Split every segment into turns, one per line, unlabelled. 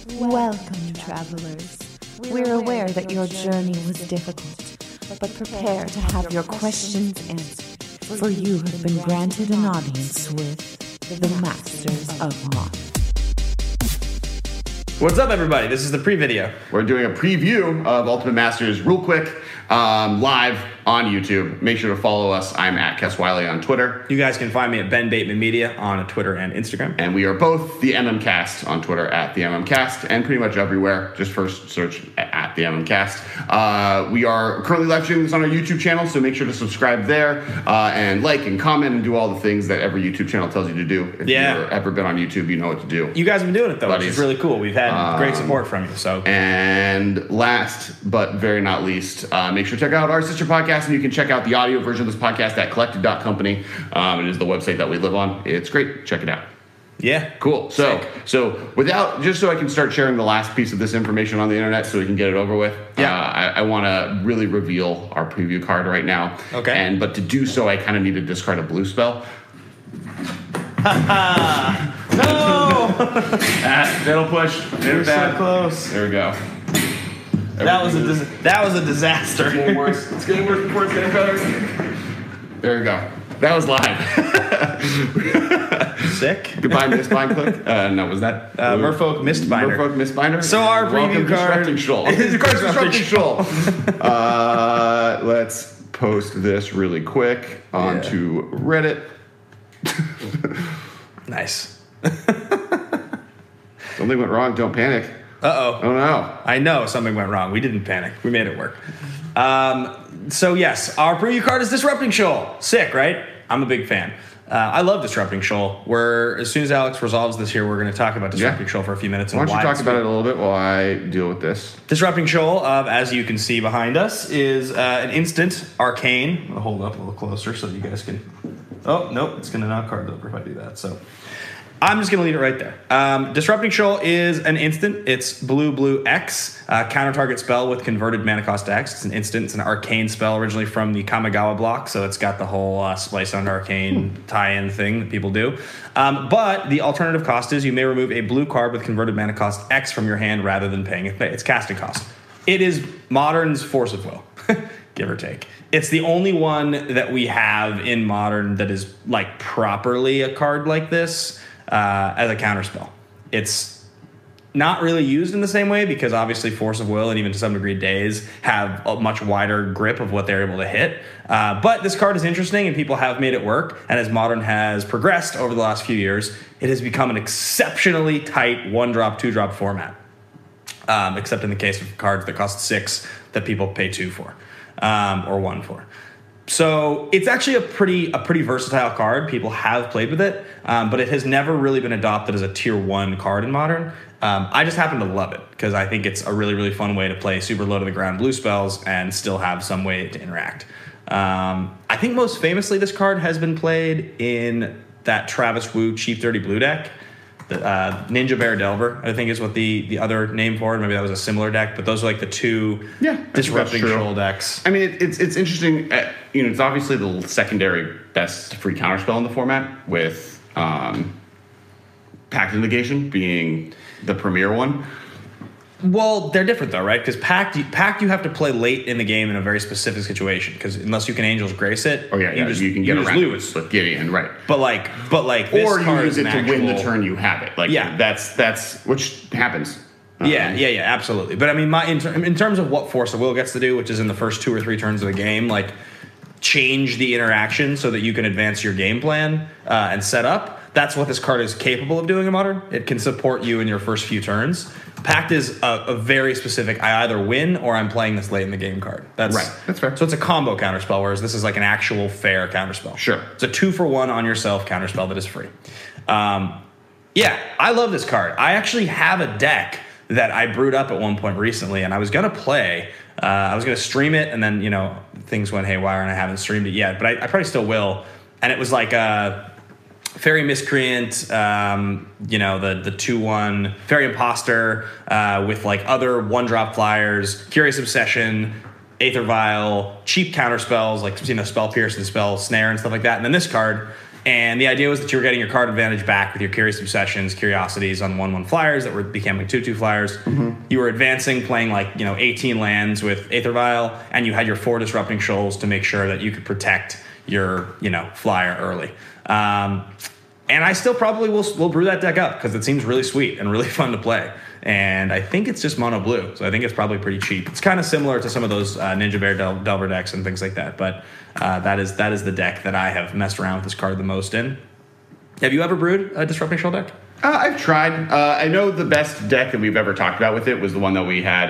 Welcome, travelers. We're aware that your journey was difficult, but prepare to have your questions answered, for you have been granted an audience with the Masters of Modern.
What's up, everybody? This is the pre-video.
We're doing a preview of Ultimate Masters real quick, live on YouTube. Make sure to follow us. I'm at Kes Wiley on Twitter.
You guys can find me at Ben Bateman Media on Twitter and Instagram.
And we are both the MMCast on Twitter at the MMCast and pretty much everywhere. Just first search at the MMCast. We are currently live streaming this on our YouTube channel, so make sure to subscribe there and like and comment and do all the things that every YouTube channel tells you to do. If you've ever been on YouTube, you know what to do.
You guys have been doing it, though, which is really cool. We've had great support from you. So.
And last but very not least, make sure to check out our sister podcast, and you can check out the audio version of this podcast at collected.company. It is the website that we live on. It's great. Check it out.
Yeah.
Cool. So just so I can start sharing the last piece of this information on the internet so we can get it over with.
Yeah.
I want to really reveal our preview card right now.
Okay.
But to do so, I kind of need to discard a blue spell.
No!
That'll push.
You're so close.
There we go.
That was a disaster.
It's getting worse. It's getting worse before it's getting better. There we go. That was live.
Sick.
Goodbye, Mistbind click. No, was that
Merfolk Mistbinder?
Merfolk Mistbinder.
So our preview card.
Disrupting Shoal. Let's post this really quick onto Reddit.
Nice.
Something went wrong. Don't panic.
Uh-oh.
Oh, no.
I know something went wrong. We didn't panic. We made it work. So, yes, our preview card is Disrupting Shoal. Sick, right? I'm a big fan. I love Disrupting Shoal. As soon as Alex resolves this here, we're going to talk about Disrupting Shoal for a few minutes.
Why don't you talk about it a little bit while I deal with this?
Disrupting Shoal, as you can see behind us, is an instant arcane. I'm going to hold it up a little closer so you guys can... Oh, nope, it's going to knock cards over if I do that. So I'm just going to leave it right there. Disrupting Shoal is an instant. It's blue X, counter target spell with converted mana cost X. It's an instant. It's an arcane spell originally from the Kamigawa block, so it's got the whole splice under arcane tie-in thing that people do. But the alternative cost is you may remove a blue card with converted mana cost X from your hand rather than paying its casting cost. It is Modern's Force of Will, give or take. It's the only one that we have in Modern that is like properly a card like this as a counterspell. It's not really used in the same way because obviously Force of Will and even to some degree Daze have a much wider grip of what they're able to hit. But this card is interesting and people have made it work. And as Modern has progressed over the last few years, it has become an exceptionally tight 1-drop, 2-drop format. Except in the case of cards that cost 6 that people pay 2 for. Or 1 for. So it's actually a pretty versatile card. People have played with it, but it has never really been adopted as a tier 1 card in Modern. I just happen to love it because I think it's a really, really fun way to play super low to the ground blue spells and still have some way to interact. I think most famously this card has been played in that Travis Wu Cheap 30 blue deck. Ninja Bear Delver, I think is what the other name for it. Maybe that was a similar deck, but those are like the two Disrupting Shoal decks.
I mean, it's interesting. It's obviously the secondary best free counterspell in the format, with Pact of Negation being the premier one.
Well, they're different though, right? Because Pact you have to play late in the game in a very specific situation. Because unless you can Angel's Grace it,
you can get around lose with Gideon, right?
But like, this
or you use it to win the
actual...
turn you have it. That's which happens.
Absolutely. But I mean, in terms of what Force of Will gets to do, which is in the first 2 or 3 turns of the game, like change the interaction so that you can advance your game plan and set up. That's what this card is capable of doing in Modern. It can support you in your first few turns. Pact is a very specific, I either win or I'm playing this late in the game card.
That's fair.
So it's a combo counterspell, whereas this is like an actual fair counterspell.
Sure.
It's a 2-for-1 on yourself counterspell that is free. I love this card. I actually have a deck that I brewed up at one point recently, and I was going to play. I was going to stream it, and then, things went haywire, and I haven't streamed it yet, but I probably still will. And it was like Fairy Miscreant, the 2-1 Fairy Imposter with like other 1-drop flyers, Curious Obsession, Aether Vial, cheap counter spells like Spell Pierce and Spell Snare and stuff like that. And then this card And the idea was that you were getting your card advantage back with your Curious Obsessions, Curiosities on 1/1 flyers that were becoming 2/2 flyers. You were advancing, playing 18 lands with Aether Vial, and you had your 4 Disrupting Shoals to make sure that you could protect your flyer early. And I still probably will brew that deck up because it seems really sweet and really fun to play. And I think it's just mono blue, so I think it's probably pretty cheap. It's kind of similar to some of those Ninja Bear Delver decks and things like that, but that is the deck that I have messed around with this card the most in. Have you ever brewed a Disrupting Shoal deck?
I've tried. I know the best deck that we've ever talked about with it was the one that we had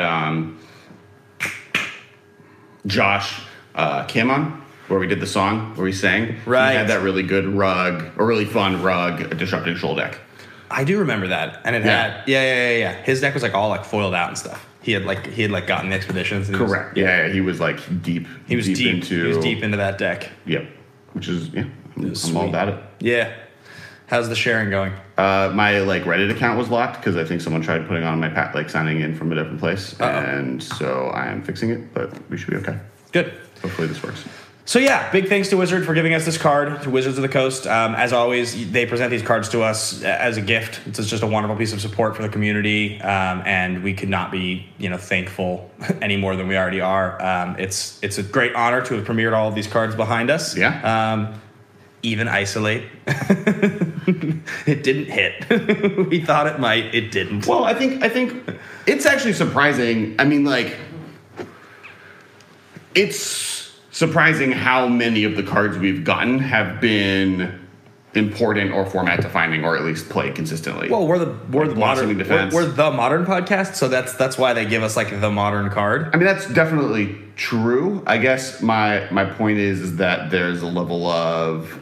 Josh Kim on, where we did the song where he sang.
Right.
He had that really good rug, a really fun rug, Disrupting Shoal deck.
I do remember that, and it had his deck was all foiled out and stuff. He had gotten the expeditions. And
Correct. He was deep.
He was deep into that deck.
Yep. Which is I'm all
sweet.
about it.
Yeah. How's the sharing going?
My Reddit account was locked because I think someone tried putting on my signing in from a different place, and so I am fixing it. But we should be okay.
Good.
Hopefully this works.
So yeah, big thanks to Wizard for giving us this card, to Wizards of the Coast. As always, they present these cards to us as a gift. It's just a wonderful piece of support for the community, and we could not be thankful any more than we already are. It's a great honor to have premiered all of these cards behind us.
Yeah.
Even Isolate. It didn't hit. We thought it might. It didn't.
Well, I think it's actually surprising. I mean, it's surprising how many of the cards we've gotten have been important or format defining, or at least played consistently.
Well, we're the modern
defense.
We're the modern podcast, so that's why they give us the modern card.
I mean, that's definitely true. I guess my point is that there's a level of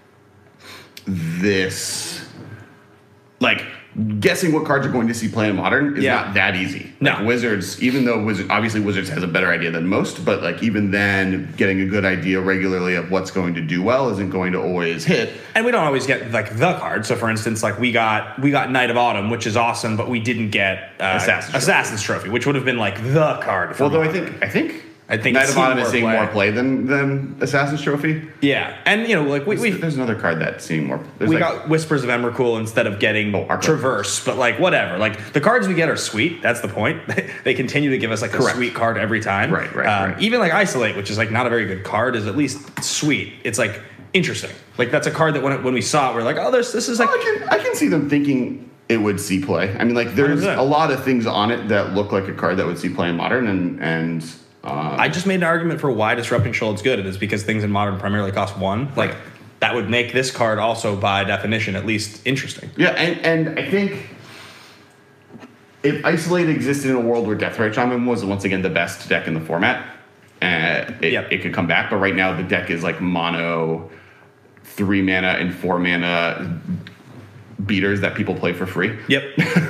this, guessing what cards are going to see play in Modern is not that easy.
No.
Wizards, even though Wizards has a better idea than most, but even then, getting a good idea regularly of what's going to do well isn't going to always hit.
And we don't always get the card. So for instance, we got Knight of Autumn, which is awesome, but we didn't get Assassin's Trophy, which would have been the card. For
Although
Modern.
I think Knight of Autumn is seeing more play than Assassin's Trophy.
Yeah, and
there's another card that's seeing more.
We got Whispers of Emrakul instead of getting Traverse, but whatever. The cards we get are sweet. That's the point. They continue to give us a sweet card every time.
Right.
Even Isolate, which is not a very good card, is at least sweet. It's interesting. That's a card that when we saw it, we're this is
I can see them thinking it would see play. I mean, there's
100%.
a lot of things on it that look like a card that would see play in Modern, and
I just made an argument for why Disrupting Shoal is good. It is because things in Modern primarily cost 1. That would make this card also, by definition, at least interesting.
Yeah, and I think if Isolate existed in a world where Deathrite Shaman was once again the best deck in the format, it could come back. But right now the deck is mono 3 mana and 4 mana beaters that people play for free.
Yep.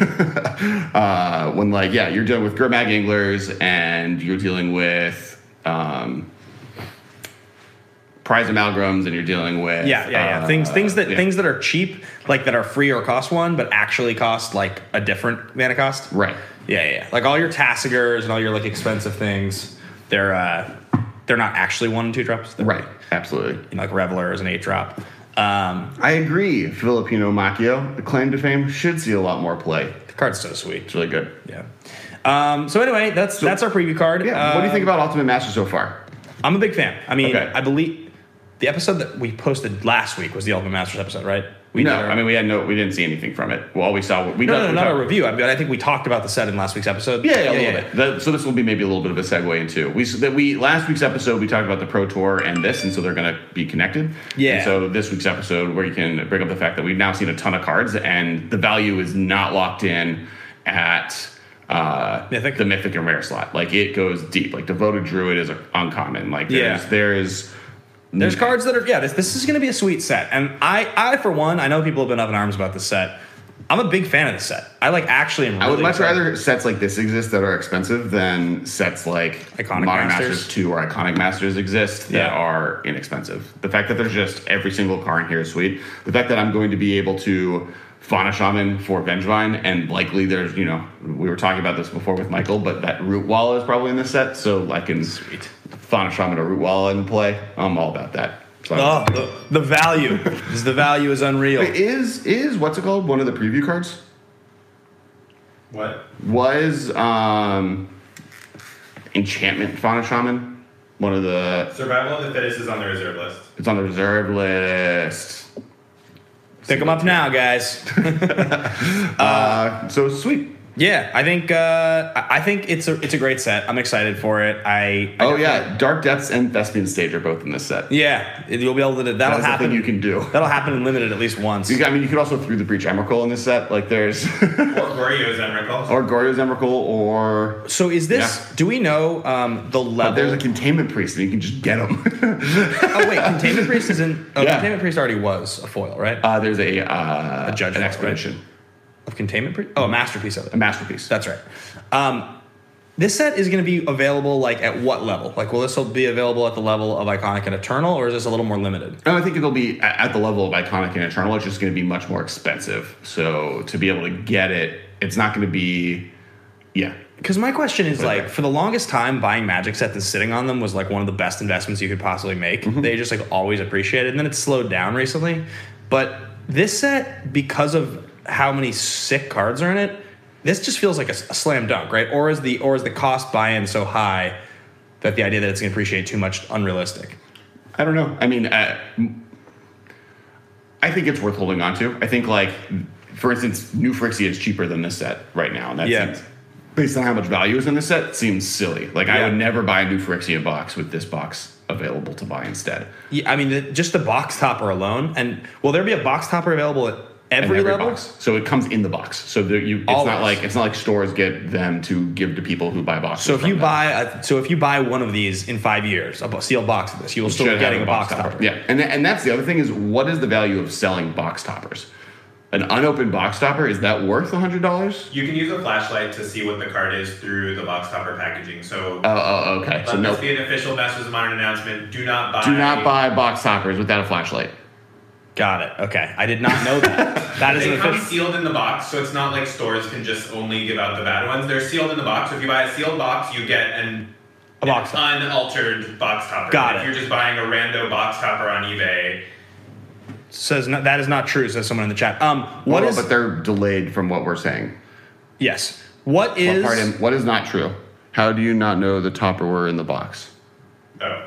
When you're dealing with Gurmag Anglers and you're dealing with Prize Amalgams and you're dealing with things that are cheap, that are free or cost 1 but actually cost a different mana cost. Right.
Yeah. All your Tassigers and all your expensive things, they're not actually 1 and 2 drops.
Right. Absolutely.
Reveler is an 8-drop.
I agree. Filipino Macchio, the claim to fame, should see a lot more play.
The card's so sweet.
It's really good.
Yeah. So anyway, that's our preview card.
Yeah. What do you think about Ultimate Master so far?
I'm a big fan. I mean,
Okay.
I believe the episode that we posted last week was the Ultimate Masters episode, right?
We didn't see anything from it. Well, all we saw.
Not a review. I think we talked about the set in last week's episode.
Yeah, a little bit. So this will be maybe a little bit of a segue into last week's episode we talked about the Pro Tour and this, and so they're going to be connected.
Yeah.
And so this week's episode, where you can bring up the fact that we've now seen a ton of cards, and the value is not locked in at
Mythic?
the Mythic and Rare slot. It goes deep. Devoted Druid is uncommon.
There's cards that are this is going to be a sweet set, and I for one, I know people have been up in arms about this set. I'm a big fan of this set. I
I would much rather sets like this exist that are expensive than sets like
Iconic
Modern
Masters.
Masters 2 or Iconic Masters exist that are inexpensive. The fact that there's just every single card in here is sweet. The fact that I'm going to be able to Fauna Shaman for Vengevine, and likely there's, we were talking about this before with Michael, but that Root Wall is probably in this set, so I can Fauna Shaman or Root Wall in play. I'm all about that. So.
the value. The value is unreal.
Wait, is what's it called? One of the preview cards?
What?
Was Enchantment Fauna Shaman one of the...
Survival of the Fittest is on the reserve list.
It's on the reserve list.
Pick them up now, guys.
So sweet.
Yeah, I think it's a great set. I'm excited for it.
Dark Depths and Thespian Stage are both in this set.
Yeah, you'll be able to. That'll
That's
happen.
the thing you can do.
That'll happen in limited at least once.
You could also through the Breach Emrakul in this set. Like there's
Or Goryo's Emrakul.
or Goryo's Emrakul or.
So is this?
Yeah.
Do we know the level?
But there's a Containment Priest and you can just get them.
Oh wait, Containment Priest isn't. Oh,
Yeah.
Containment Priest already was a foil, right?
There's a
Judge
an
foil,
expedition,
Of Containment Priest. Oh, a masterpiece of it.
a masterpiece.
That's right. This set is going to be available like at what level? Like, will this be available at the level of Iconic and Eternal, or is this a little more limited?
I think it'll be at the level of Iconic and Eternal. It's just going to be much more expensive. So to be able to get it, it's not going to be, yeah.
Because my question is like, for the longest time, buying Magic sets and sitting on them was like one of the best investments you could possibly make.
Mm-hmm.
They just like always appreciated, and then it's slowed down recently. But this set, because of how many sick cards are in it, this just feels like a slam dunk, right? Or is the cost buy-in so high that the idea that it's going to appreciate too much unrealistic?
I don't know. I mean, I think it's worth holding on to. I think, like, for instance, New Phyrexia is cheaper than this set right now. And that seems, based on how much value is in this set, seems silly. Like, I would never buy a New Phyrexia box with this box available to buy instead.
Yeah, I mean, just the box topper alone. And will there be a box topper available at every level?
Box. So it comes in the box. So it's not like stores get them to give to people who buy boxes.
So if you buy one of these in 5 years, a sealed box of this, you will still be getting a box topper.
Yeah, and that's the other thing is, what is the value of selling box toppers? An unopened box topper, is that worth $100?
You can use a flashlight to see what the card is through the box topper packaging. So
okay. So
let this be an official Masters of Modern announcement. Do not buy
box toppers without a flashlight.
Got it. Okay. I did not know that. That is
They
an
come
official.
sealed in the box, so it's not like stores can just only give out the bad ones. They're sealed in the box. So if you buy a sealed box, you get an
box
unaltered box topper.
Got
If
it.
you're just buying a rando box topper on eBay,
Says that is not true, says someone in the chat.
But they're delayed from what we're saying.
Yes. What is
not true? How do you not know the topper were in the box?
well.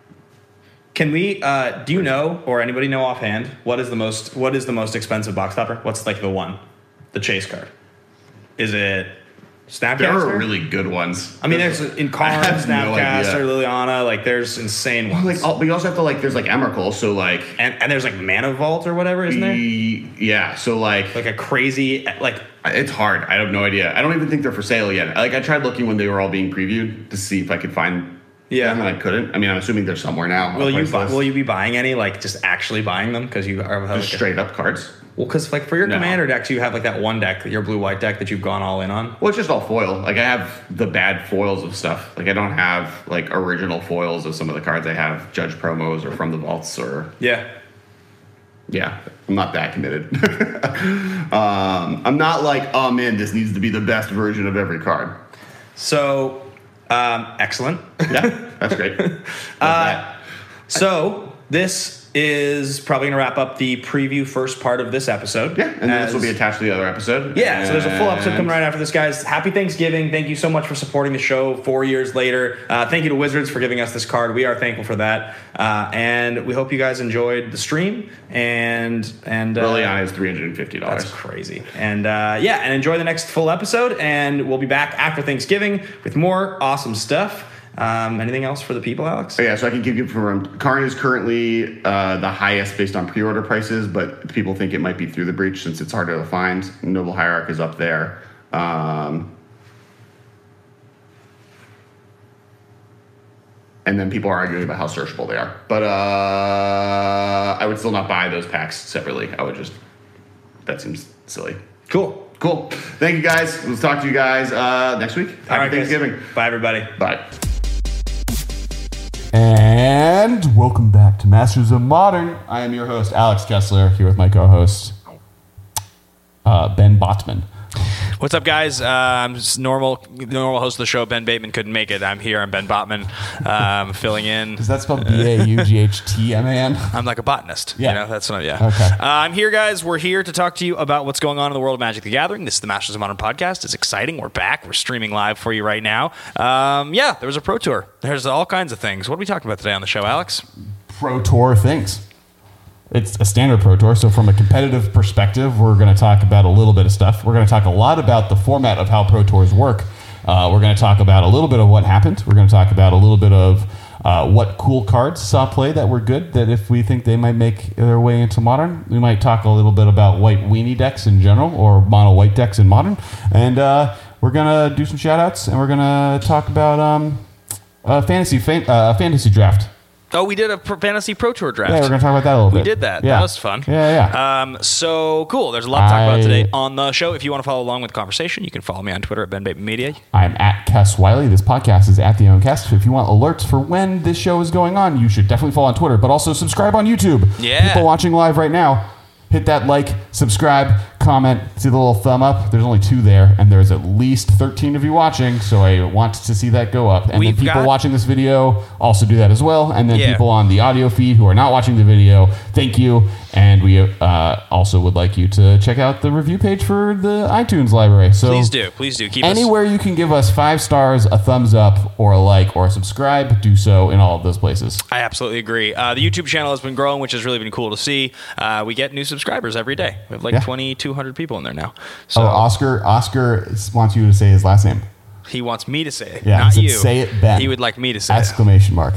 Can we do you know, or anybody know offhand, what is the most expensive box topper? What's like the chase card? Is it Snapcaster?
There are really good ones.
I mean, there's in Karn,
no
Snapcaster,
idea.
Liliana, like there's insane ones.
But you also have to there's Emrakul, so
and there's like Mana Vault or whatever, isn't there?
Yeah, so
Like a crazy
it's hard. I have no idea. I don't even think they're for sale yet. I tried looking when they were all being previewed to see if I could find them, and I couldn't. I mean, I'm assuming they're somewhere now.
Will you be buying any, like just actually buying them because you are
just straight up cards?
Well, because like for your commander decks, you have like that one deck, your blue-white deck that you've gone all in on.
Well, it's just all foil. Like I have the bad foils of stuff. Like I don't have like original foils of some of the cards. I have Judge promos or from the vaults or yeah. I'm not that committed. I'm not like, oh man, this needs to be the best version of every card.
So, excellent.
Yeah, that's great.
So this is probably going to wrap up the preview first part of this episode.
Yeah, and then this will be attached to the other episode.
Yeah, so there's a full episode coming right after this, guys. Happy Thanksgiving. Thank you so much for supporting the show 4 years later. Thank you to Wizards for giving us this card. We are thankful for that. And we hope you guys enjoyed the stream. And
Liliana is $350.
That's crazy. And and enjoy the next full episode. And we'll be back after Thanksgiving with more awesome stuff. Anything else for the people, Alex?
Yeah, so I can give you from Karn is currently the highest based on pre-order prices, but people think it might be through the breach since it's harder to find. Noble Hierarch is up there. And then people are arguing about how searchable they are. But I would still not buy those packs separately. That seems silly.
Cool.
Thank you, guys. We'll talk to you guys next week. Happy Thanksgiving.
Guys. Bye, everybody.
Bye.
And welcome back to Masters of Modern. I am your host, Alex Kessler, here with my co-host, Ben Botman.
What's up, guys? I'm just normal host of the show. Ben Bateman couldn't make it. I'm here. I'm Ben Botman, filling in.
Is that spelled B-A-U-G-H-T-M-A-N?
I'm like a botanist.
Yeah.
You know, that's what. Yeah.
Okay.
I'm here, guys. We're here to talk to you about what's going on in the world of Magic the Gathering. This is the Masters of Modern podcast. It's exciting. We're back. We're streaming live for you right now. Yeah, there was a Pro Tour. There's all kinds of things. What are we talking about today on the show, Alex?
Pro Tour things. It's a standard Pro Tour, so from a competitive perspective, we're going to talk about a little bit of stuff. We're going to talk a lot about the format of how Pro Tours work. We're going to talk about a little bit of what happened. We're going to talk about a little bit of what cool cards saw play that were good, that if we think they might make their way into Modern. We might talk a little bit about white weenie decks in general, or mono white decks in Modern. And we're going to do some shout-outs, and we're going to talk about fantasy draft.
Oh, we did a fantasy Pro Tour draft.
Yeah, we're going to talk about that a little bit.
We did that.
Yeah.
That was fun.
Yeah.
So cool. There's a lot to talk about today on the show. If you want to follow along with the conversation, you can follow me on Twitter at Ben Bateman Media.
I'm at Cass Wiley. This podcast is at the MMCast. If you want alerts for when this show is going on, you should definitely follow on Twitter, but also subscribe on YouTube.
Yeah.
People watching live right now, hit that like, subscribe, comment, see the little thumb up. There's only 2 there, and there's at least 13 of you watching, so I want to see that go up. And then people watching this video also do that as well. And then people on the audio feed who are not watching the video, thank you. And we also would like you to check out the review page for the iTunes library. So
Please do. Keep
anywhere you can give us 5 stars, a thumbs up, or a like, or a subscribe, do so in all of those places.
I absolutely agree. The YouTube channel has been growing, which has really been cool to see. We get new subscribers every day. We have 2,200 people in there now. So
Oscar wants you to say his last name.
he wants me to say it,
Yeah,
not
he said,
you.
say it, Ben.
He would like me to say it.
Exclamation mark.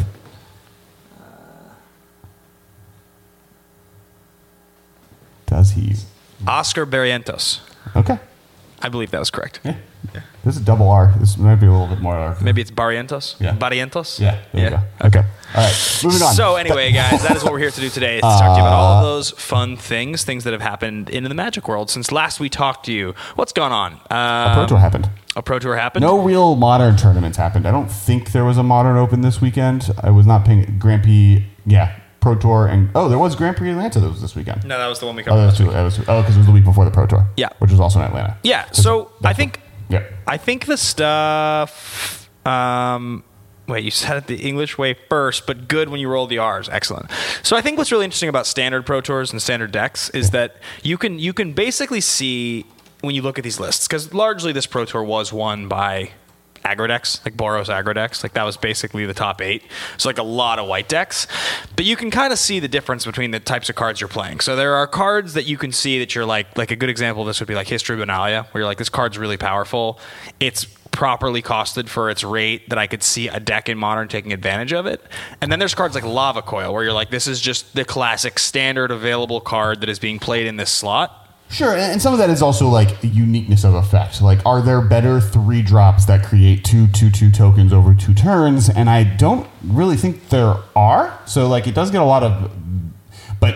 Does he?
Oscar Barrientos.
Okay.
I believe that was correct.
Yeah. This is double R. This might be a little bit more R.
Maybe it's Barrientos?
Yeah.
Barrientos?
Yeah. There we go. Okay. All right. Moving on.
So anyway, guys, that is what we're here to do today, is to talk to you about all of those fun things that have happened in the Magic world since last we talked to you. What's gone on?
a Pro Tour happened.
A Pro Tour happened?
No real Modern tournaments happened. I don't think there was a Modern Open this weekend. I was not paying Grand Prix. Yeah. Pro Tour and there was Grand Prix Atlanta that was this weekend.
No, that was the one we covered last week.
Because it was the week before the Pro Tour.
Yeah.
Which was also in Atlanta.
Yeah. So I think the stuff. Wait, you said it the English way first, but good when you roll the R's. Excellent. So I think what's really interesting about standard Pro Tours and standard decks is that you can basically see when you look at these lists, because largely this Pro Tour was won by aggro decks, like Boros aggro decks. Like that was basically the top 8. So like a lot of white decks. But you can kind of see the difference between the types of cards you're playing. So there are cards that you can see that you're like a good example of this would be like History Benalia, where you're like, this card's really powerful. It's properly costed for its rate that I could see a deck in Modern taking advantage of it. And then there's cards like Lava Coil, where you're like, this is just the classic standard available card that is being played in this slot.
Sure, and some of that is also like the uniqueness of effect. Like, are there better 3 drops that create 2/2/2 tokens over 2 turns? And I don't really think there are. So like, it does get a lot of, but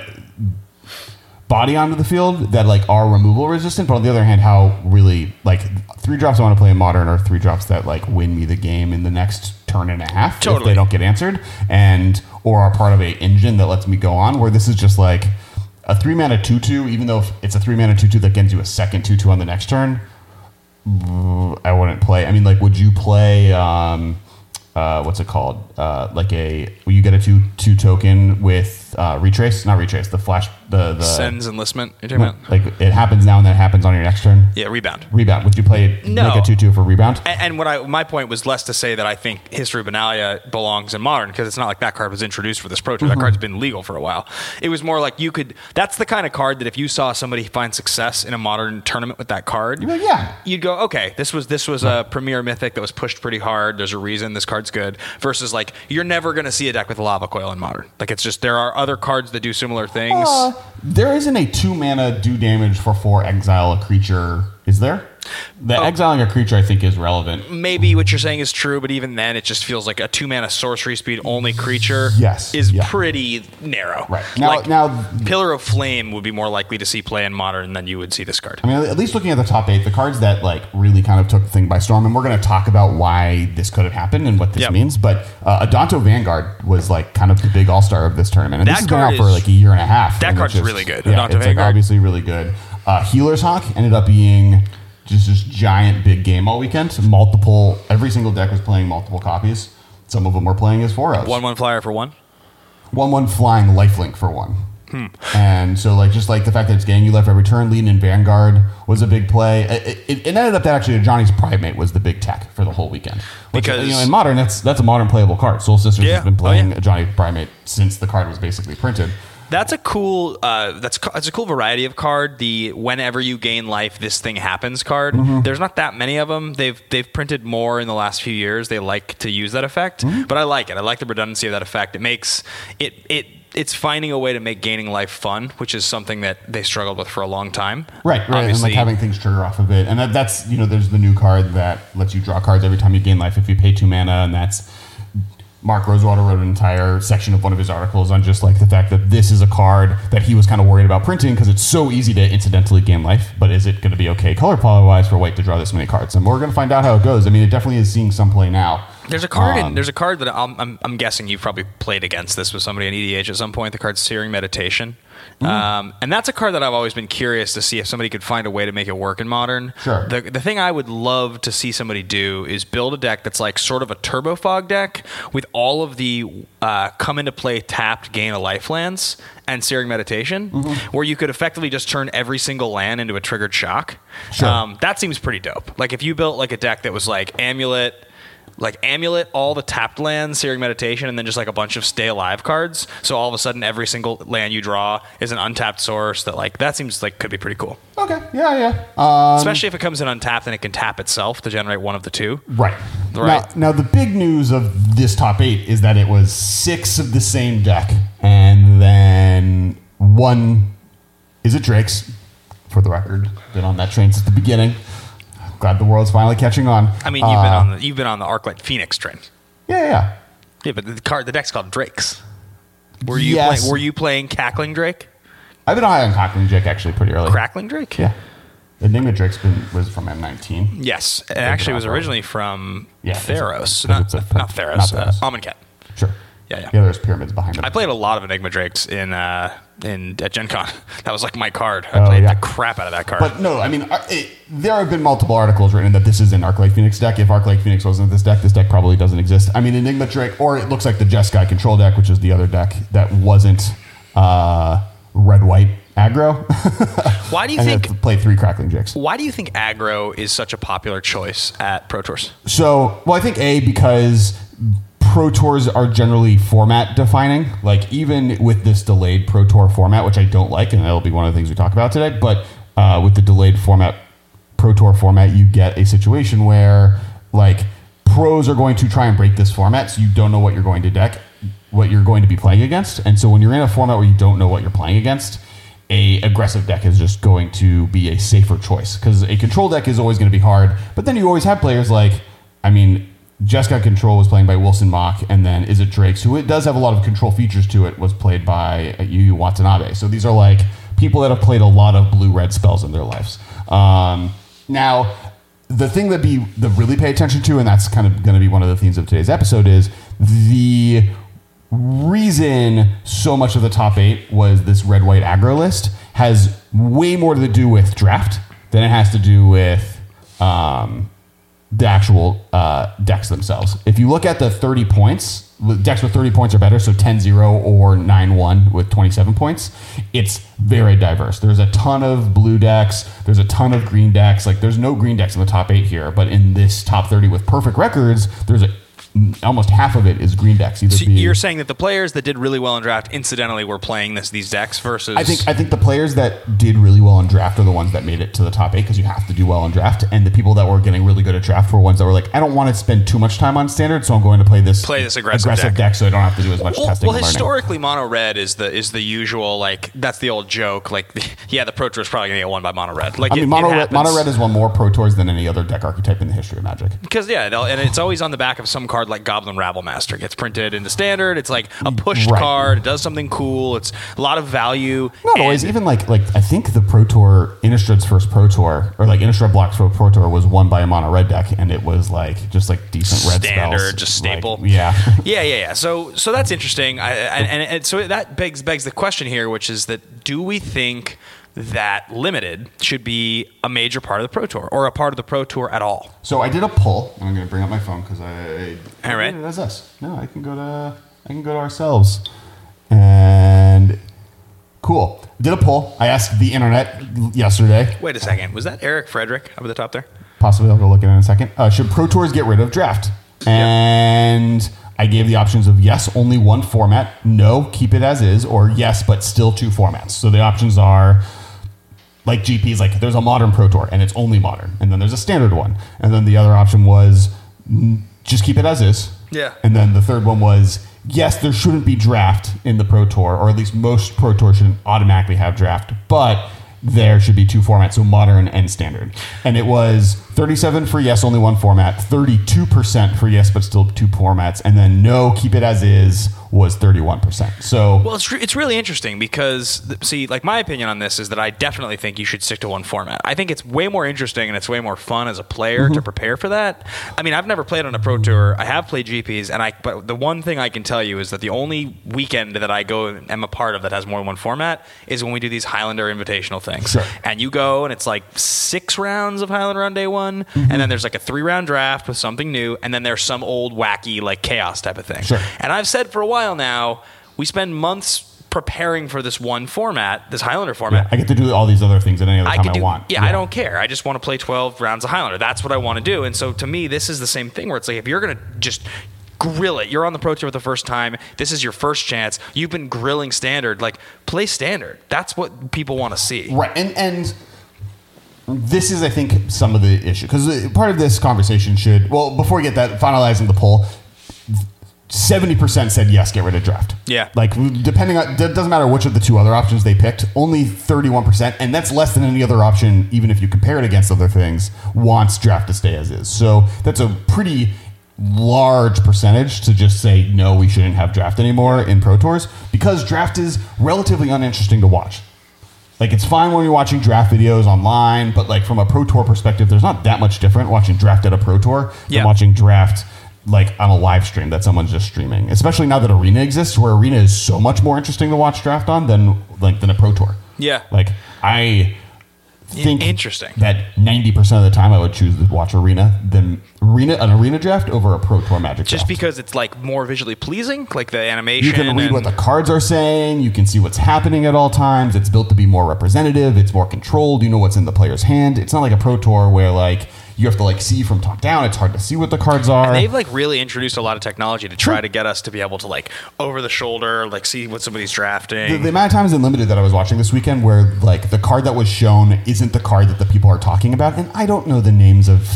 body onto the field that like are removal resistant. But on the other hand, how really like 3 drops I want to play in Modern are 3 drops that like win me the game in the next turn and a half if they don't get answered, or are part of a engine that lets me go on. Where this is just like a 3-mana 2/2, even though it's a 3-mana 2/2 that gets you a second 2/2 on the next turn, I wouldn't play. I mean, like, would you play, what's it called? Will you get a 2/2 token with Retrace? Not Retrace, the flash, the
Sends Enlistment, you're talking about?
Like, it happens now and then it happens on your next turn?
Yeah, Rebound.
Would you play
No.
like a 2/2 for Rebound?
And my point was less to say that I think History Benalia belongs in Modern, because it's not like that card was introduced for this Pro Tour. That card's been legal for a while. It was more like that's the kind of card that if you saw somebody find success in a Modern tournament with that card,
You'd be like, yeah.
you'd go, okay, this was a premier mythic that was pushed pretty hard. There's a reason this card's good. Versus like, you're never going to see a deck with Lava Coil in Modern. Like, it's just, there are other cards that do similar things.
There isn't a 2-mana do damage for 4 exile a creature, is there? Exiling a creature, I think, is relevant.
Maybe what you're saying is true, but even then, it just feels like a 2-mana sorcery speed only creature is pretty narrow.
Right.
Now, Pillar of Flame would be more likely to see play in Modern than you would see this card.
I mean, at least looking at the top 8, the cards that like really kind of took the thing by storm, and we're going to talk about why this could have happened and what this means, but Adanto Vanguard was like kind of the big all-star of this tournament. And this has been out for like a year and a half.
That card's really good.
Yeah,
Adanto
it's
Vanguard.
like obviously really good. Healer's Hawk ended up being just this giant big game all weekend. Every single deck was playing multiple copies. Some of them were playing as 4-0s.
1/1 flyer for 1?
1/1 flying lifelink for 1. And so, like, just like the fact that it's getting you life every turn, leading in Vanguard was a big play. It ended up that actually Johnny's Primate was the big tech for the whole weekend.
Because
in Modern, that's a modern playable card. Soul Sisters has been playing a Johnny Primate since the card was basically printed.
That's a cool. That's a cool variety of card. The whenever you gain life, this thing happens card. There's not that many of them. They've printed more in the last few years. They like to use that effect, but I like it. I like the redundancy of that effect. It makes it's finding a way to make gaining life fun, which is something that they struggled with for a long time.
Right. Obviously, and like having things trigger off of it, and that's there's the new card that lets you draw cards every time you gain life if you pay 2 mana, and that's. Mark Rosewater wrote an entire section of one of his articles on just like the fact that this is a card that he was kind of worried about printing because it's so easy to incidentally gain life. But is it going to be okay color poly-wise for white to draw this many cards? And we're going to find out how it goes. I mean, it definitely is seeing some play now.
There's a card. There's a card that I'm guessing you've probably played against this with somebody in EDH at some point. The card's Searing Meditation. And that's a card that I've always been curious to see if somebody could find a way to make it work in Modern.
Sure.
The thing I would love to see somebody do is build a deck that's like sort of a Turbo Fog deck with all of the come into play tapped gain a life lands and Searing Meditation, where you could effectively just turn every single land into a triggered shock.
Sure.
That seems pretty dope. Like if you built like a deck that was like Amulet, all the tapped lands, Searing Meditation, and then just like a bunch of Stay Alive cards. So all of a sudden, every single land you draw is an untapped source. That seems like could be pretty cool.
Okay, yeah.
Especially if it comes in untapped and it can tap itself to generate one of the two.
Right. Now, the big news of this top 8 is that it was 6 of the same deck, and then 1 is it Drake's. For the record, been on that train since the beginning. Glad the world's finally catching on.
I mean, you've been on the Arclight Phoenix train.
Yeah.
Yeah, but the deck's called Drake's. Were you playing Cackling Drake?
I've been high on Cackling Drake actually pretty early.
Crackling Drake?
Yeah. The name of Drake's was from M19.
Yes, it actually was originally from Theros.
Not
Theros. Amonkhet.
Sure.
Yeah.
There's pyramids behind it.
I played a lot of Enigma Drakes at Gen Con. That was like my card. I played the crap out of that card.
But no, I mean, there have been multiple articles written that this is an Arclight Phoenix deck. If Arclight Phoenix wasn't this deck probably doesn't exist. I mean, Enigma Drake, or it looks like the Jeskai control deck, which is the other deck that wasn't red-white aggro.
Why do you think
play 3 Crackling Drakes?
Why do you think aggro is such a popular choice at Pro Tours?
So, I think because Pro Tours are generally format defining. Like even with this delayed Pro Tour format, which I don't like, and that'll be one of the things we talk about today. But with the delayed Pro Tour format, you get a situation where like pros are going to try and break this format, so you don't know what you're going to be playing against. And so when you're in a format where you don't know what you're playing against, a aggressive deck is just going to be a safer choice because a control deck is always going to be hard. But then you always have players like, Jeskai Control was playing by Wilson Mock, and then Is It Drake's, who it does have a lot of control features to it, was played by Yu Yu Watanabe. So these are like people that have played a lot of blue-red spells in their lives. Now, the thing that really pay attention to, and that's kind of going to be one of the themes of today's episode, is the reason so much of the top 8 was this red-white aggro list has way more to do with draft than it has to do with the actual decks themselves. If you look at the 30 points, decks with 30 points or better, so 10-0 or 9-1 with 27 points, it's very diverse. There's a ton of blue decks. There's a ton of green decks. Like, there's no green decks in the top 8 here, but in this top 30 with perfect records, there's almost half of it is green decks.
So you're saying that the players that did really well in draft incidentally were playing these decks versus...
I think the players that did really well in draft are the ones that made it to the top 8 because you have to do well in draft, and the people that were getting really good at draft were ones that were like, I don't want to spend too much time on standard, so I'm going to play this aggressive deck so I don't have to do as much testing.
Well, historically, mono red is the usual, like, that's the old joke. Like, the Pro Tour is probably going to get won by mono red. Like, mono
red has won more Pro Tours than any other deck archetype in the history of Magic.
Because and it's always on the back of some card like Goblin Rabblemaster gets printed into standard. It's like a pushed card. It does something cool. It's a lot of value.
Not always. Even like I think the Pro Tour, Innistrad's first Pro Tour, or like Innistrad Block's Pro Tour was won by a mono red deck, and it was like just like decent red
standard,
spells.
just staple.
Like, yeah.
Yeah. So that's interesting. And so that begs the question here, which is that do we think that limited should be a major part of the Pro Tour or a part of the Pro Tour at all.
So I did a poll. I'm going to bring up my phone because
All right.
did it as us. No, I can go to ourselves. And cool. Did a poll. I asked the internet yesterday.
Wait a second. Was that Eric Frederick up at the top there?
Possibly. I'll go look at it in a second. Should Pro Tours get rid of draft? And I gave the options of yes, only one format, no, keep it as is, or yes, but still two formats. So the options are like GPs, like there's a modern Pro Tour and it's only modern. And then there's a standard one. And then the other option was just keep it as is.
Yeah.
And then the third one was yes, there shouldn't be draft in the Pro Tour, or at least most Pro Tours shouldn't automatically have draft, but there should be two formats, so modern and standard. And it was 37 for yes, only one format, 32% for yes, but still two formats, and then no, keep it as is was 31%. So,
well, it's really interesting because, see, like my opinion on this is that I definitely think you should stick to one format. I think it's way more interesting and it's way more fun as a player to prepare for that. I mean, I've never played on a Pro Tour. I have played GPs, but the one thing I can tell you is that the only weekend that I go and am a part of that has more than one format is when we do these Highlander Invitational things.
Sure.
And you go and it's like 6 rounds of Highlander on day one, and then there's like a 3-round draft with something new, and then there's some old wacky like chaos type of thing.
Sure.
And I've said for a while now, we spend months preparing for this one format, this Highlander format.
yeah, I get to do all these other things at any other time I want.
Yeah, I don't care. I just want to play 12 rounds of Highlander. That's what I want to do. And so to me, this is the same thing where it's like, if you're going to just grill it, you're on the Pro Tour for the first time, this is your first chance, you've been grilling standard, like play standard. That's what people want to see.
Right. And this is, I think, some of the issue. Because part of this conversation should, well, before we get that, finalizing the poll, 70% said yes, get rid of draft.
Yeah.
Like, depending on, it doesn't matter which of the two other options they picked, only 31%, and that's less than any other option, even if you compare it against other things, wants draft to stay as is. So that's a pretty large percentage to just say, no, we shouldn't have draft anymore in Pro Tours, because draft is relatively uninteresting to watch. Like, it's fine when you're watching draft videos online, but like from a Pro Tour perspective, there's not that much different watching draft at a Pro Tour than watching draft like on a live stream that someone's just streaming. Especially now that Arena exists, where Arena is so much more interesting to watch draft on than a Pro Tour.
Yeah.
Like, I think
interesting
that 90% of the time I would choose to watch Arena than an Arena draft over a Pro Tour Magic
just
draft.
Because it's like more visually pleasing, like the animation.
You can read what the cards are saying. You can see what's happening at all times. It's built to be more representative. It's more controlled. You know what's in the player's hand. It's not like a Pro Tour where like you have to like see from top down. It's hard to see what the cards are.
And they've like really introduced a lot of technology to try to get us to be able to like over the shoulder, like see what somebody's drafting.
The amount of times in Limited that I was watching this weekend where like the card that was shown isn't the card that the people are talking about, and I don't know the names of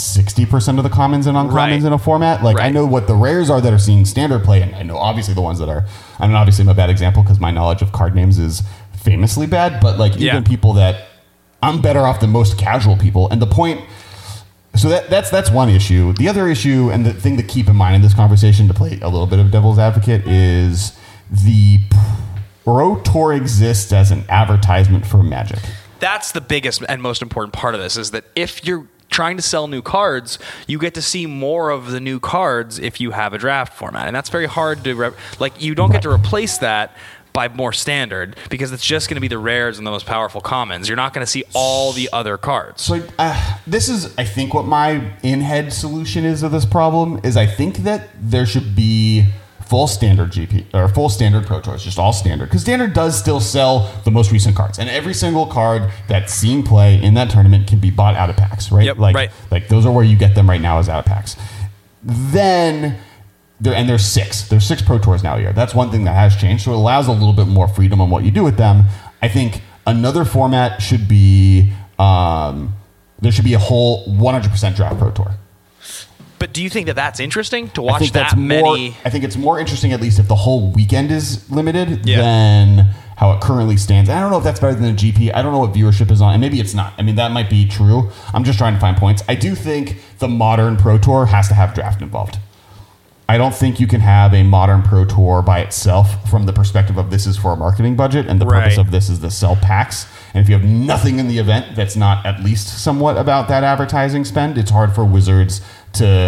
60% of the commons and uncommons in a format. Like I know what the rares are that are seeing standard play, and I know obviously the ones that are. I mean, obviously I'm a bad example because my knowledge of card names is famously bad, but like even people that I'm better off than most casual people, and the point. So that's one issue. The other issue, and the thing to keep in mind in this conversation, to play a little bit of devil's advocate, is the Pro Tour exists as an advertisement for Magic.
That's the biggest and most important part of this, is that if you're trying to sell new cards, you get to see more of the new cards if you have a draft format. And that's very hard to... you don't get to replace that by more standard, because it's just going to be the rares and the most powerful commons. You're not going to see all the other cards.
So this is, I think, what my in-head solution is of this problem, is I think that there should be full standard GP, or full standard Pro Tours, just all standard. Because standard does still sell the most recent cards. And every single card that's seeing play in that tournament can be bought out of packs, right?
Yep,
like those are where you get them right now, as out of packs. Then... there's 6. There's 6 Pro Tours now a year. That's one thing that has changed. So it allows a little bit more freedom on what you do with them. I think another format should be, there should be a whole 100% draft Pro Tour.
But do you think that that's interesting to watch
many? I think it's more interesting, at least if the whole weekend is limited, than how it currently stands. And I don't know if that's better than a GP. I don't know what viewership is on, and maybe it's not. I mean, that might be true. I'm just trying to find points. I do think the modern Pro Tour has to have draft involved. I don't think you can have a modern Pro Tour by itself from the perspective of this is for a marketing budget and the purpose of this is to sell packs. And if you have nothing in the event that's not at least somewhat about that advertising spend, it's hard for Wizards to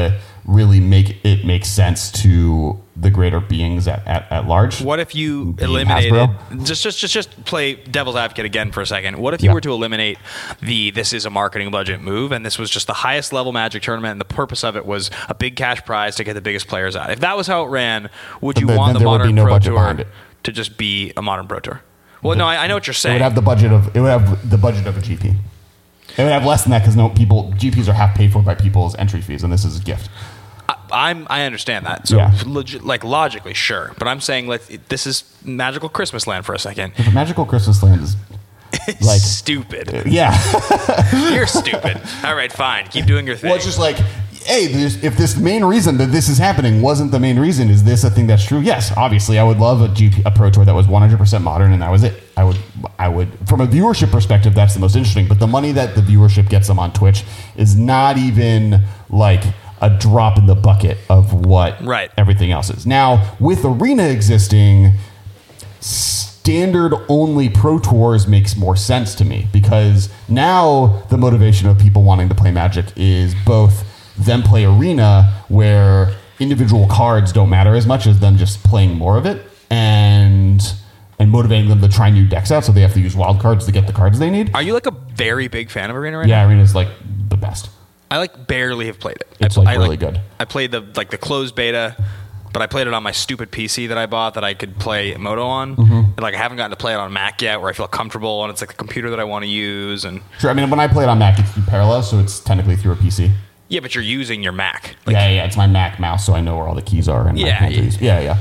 really make sense to the greater beings at large.
What if you
Being
eliminated
Hasbro.
just play devil's advocate again for a second? What if you were to eliminate this is a marketing budget move, and this was just the highest level Magic tournament, and the purpose of it was a big cash prize to get the biggest players out? If that was how it ran, would you want the Modern Pro Tour to just be a Modern Pro Tour? Well, no, I know what you're saying.
It would have the budget of a GP. It would have less than that because GPs are half paid for by people's entry fees, and this is a gift.
I understand that. So, logically, sure. But I'm saying, this is Magical Christmas Land for a second.
But Magical Christmas Land is like
stupid.
Yeah,
you're stupid. All right, fine. Keep doing your thing.
Well, it's just like, hey, if this main reason that this is happening wasn't the main reason, is this a thing that's true? Yes, obviously, I would love a Pro Tour that was 100% modern, and that was it. I would, from a viewership perspective, that's the most interesting. But the money that the viewership gets them on Twitch is not even like a drop in the bucket of what everything else is. Now, with Arena existing, standard only Pro Tours makes more sense to me, because now the motivation of people wanting to play Magic is both them play Arena, where individual cards don't matter as much as them just playing more of it, and motivating them to try new decks out, so they have to use wild cards to get the cards they need.
Are you like a very big fan of Arena right now?
Yeah, Arena's like the best.
I barely have played it.
It's really good.
I played the closed beta, but I played it on my stupid PC that I bought that I could play Moto on. And I haven't gotten to play it on Mac yet, where I feel comfortable, and it's like the computer that I want to use. And
sure, I mean, when I play it on Mac, it's through Parallel, so it's technically through a PC.
Yeah, but you're using your Mac.
Yeah, it's my Mac mouse, so I know where all the keys are. And yeah.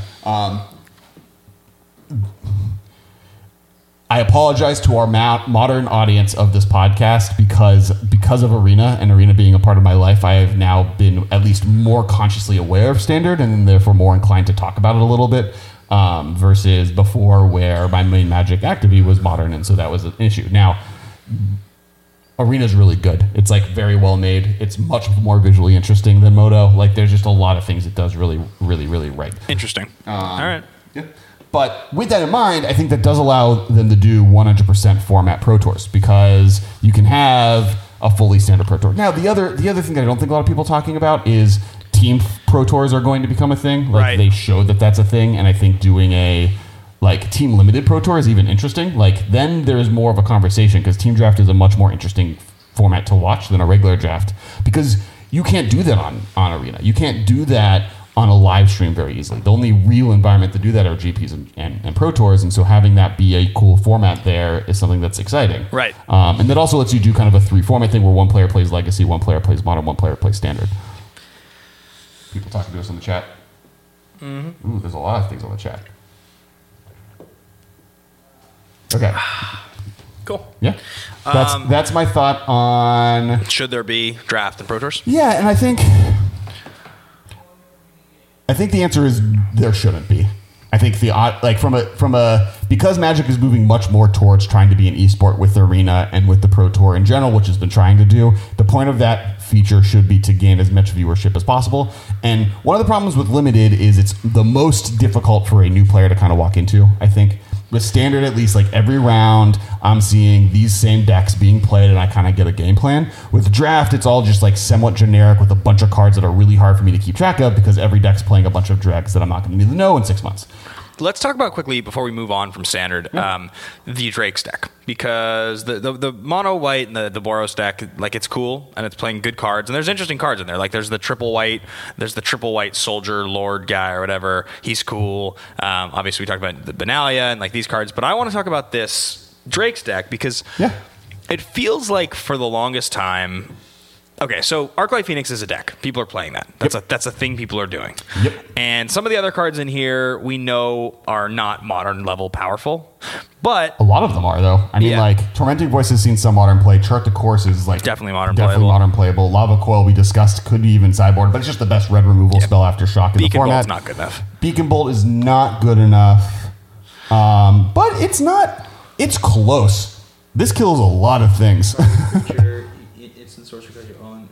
I apologize to our modern audience of this podcast because of Arena and Arena being a part of my life. I have now been at least more consciously aware of Standard, and therefore more inclined to talk about it a little bit, versus before, where my main Magic activity was Modern, and so that was an issue. Now, Arena's really good. It's very well made. It's much more visually interesting than Moto. There's just a lot of things it does really, really, really right.
Interesting. All right.
Yeah. But with that in mind, I think that does allow them to do 100% format Pro Tours, because you can have a fully standard Pro Tour. Now, the other thing that I don't think a lot of people are talking about is team Pro Tours are going to become a thing. They showed that that's a thing, and I think doing a team limited Pro Tour is even interesting. Then there's more of a conversation, because team draft is a much more interesting format to watch than a regular draft, because you can't do that on Arena. You can't do that on a live stream very easily. The only real environment to do that are GPs and Pro Tours, and so having that be a cool format there is something that's exciting.
Right.
And that also lets you do kind of a 3-format thing, where one player plays Legacy, one player plays Modern, one player plays Standard. People talking to us in the chat. Mm-hmm. Ooh, there's a lot of things on the chat. Okay.
Cool.
Yeah. That's my thought on...
Should there be draft and Pro Tours?
Yeah, and I think the answer is there shouldn't be. I think because Magic is moving much more towards trying to be an esport with Arena and with the Pro Tour in general, which has been trying to do, the point of that feature should be to gain as much viewership as possible. And one of the problems with Limited is it's the most difficult for a new player to kind of walk into, I think. With Standard, at least, every round, I'm seeing these same decks being played, and I kind of get a game plan. With Draft, it's all just somewhat generic, with a bunch of cards that are really hard for me to keep track of, because every deck's playing a bunch of decks that I'm not going to need to know in 6 months.
Let's talk about quickly, before we move on from Standard, the Drake's deck. Because the mono white and the Boros deck, it's cool, and it's playing good cards, and there's interesting cards in there. There's the triple white soldier lord guy or whatever. He's cool. Obviously, we talked about the Benalia and these cards, but I want to talk about this Drake's deck, because it feels like for the longest time... Okay, so Arclight Phoenix is a deck. People are playing that. That's a thing people are doing.
Yep.
And some of the other cards in here we know are not Modern level powerful, but
a lot of them are, though. I mean, Tormenting Voice has seen some Modern play. Chart the Course is
definitely Modern
playable. Lava Coil we discussed could be even sideboard, but it's just the best red removal spell after Shock in the format.
Beacon Bolt's not good enough.
Beacon Bolt is not good enough, but it's not. It's close. This kills a lot of things.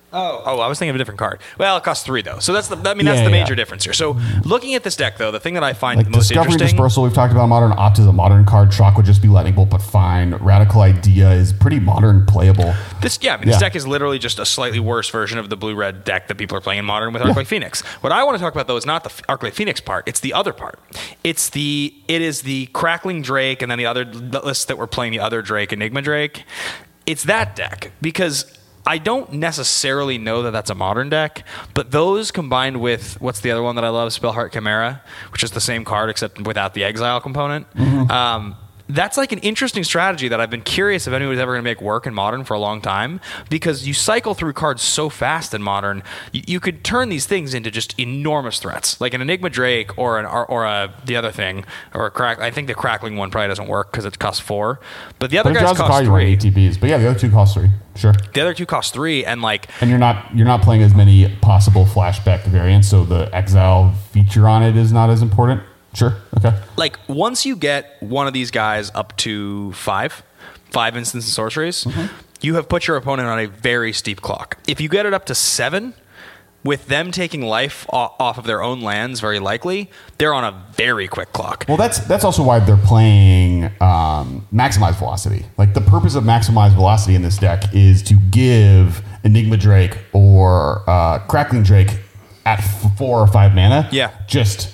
Oh, I was thinking of a different card. Well, it costs 3 though, so that's the major difference here. So, looking at this deck though, the thing that I find the most
Discovery
interesting,
Dispersal, we've talked about Modern. Opt is a modern card. Shock would just be Lightning Bolt, but fine. Radical Idea is pretty modern playable.
This deck is literally just a slightly worse version of the blue-red deck that people are playing in Modern with Arclight Phoenix. What I want to talk about though is not the Arclight Phoenix part; it's the other part. It is the Crackling Drake, and then the list that we're playing the other Drake, Enigma Drake. It's that deck because I don't necessarily know that that's a modern deck, but those combined with, what's the other one that I love, Spellheart Chimera, which is the same card except without the exile component. That's like an interesting strategy that I've been curious if anybody's ever going to make work in Modern for a long time, because you cycle through cards so fast in Modern, you could turn these things into just enormous threats, like an Enigma Drake or the other thing, or a crack. I think the Crackling one probably doesn't work because it costs 4, but the other guys cost 3.
ATBs, but yeah, the other 2 cost 3. Sure.
The other 2 cost 3, and
you're not playing as many possible flashback variants, so the exile feature on it is not as important. Sure. Okay.
Once you get one of these guys up to 5 instants and sorceries, you have put your opponent on a very steep clock. If you get it up to 7, with them taking life off of their own lands, very likely, they're on a very quick clock.
Well, that's also why they're playing Maximize Velocity. The purpose of Maximize Velocity in this deck is to give Enigma Drake or Crackling Drake at 4 or 5 mana.
Yeah.
Just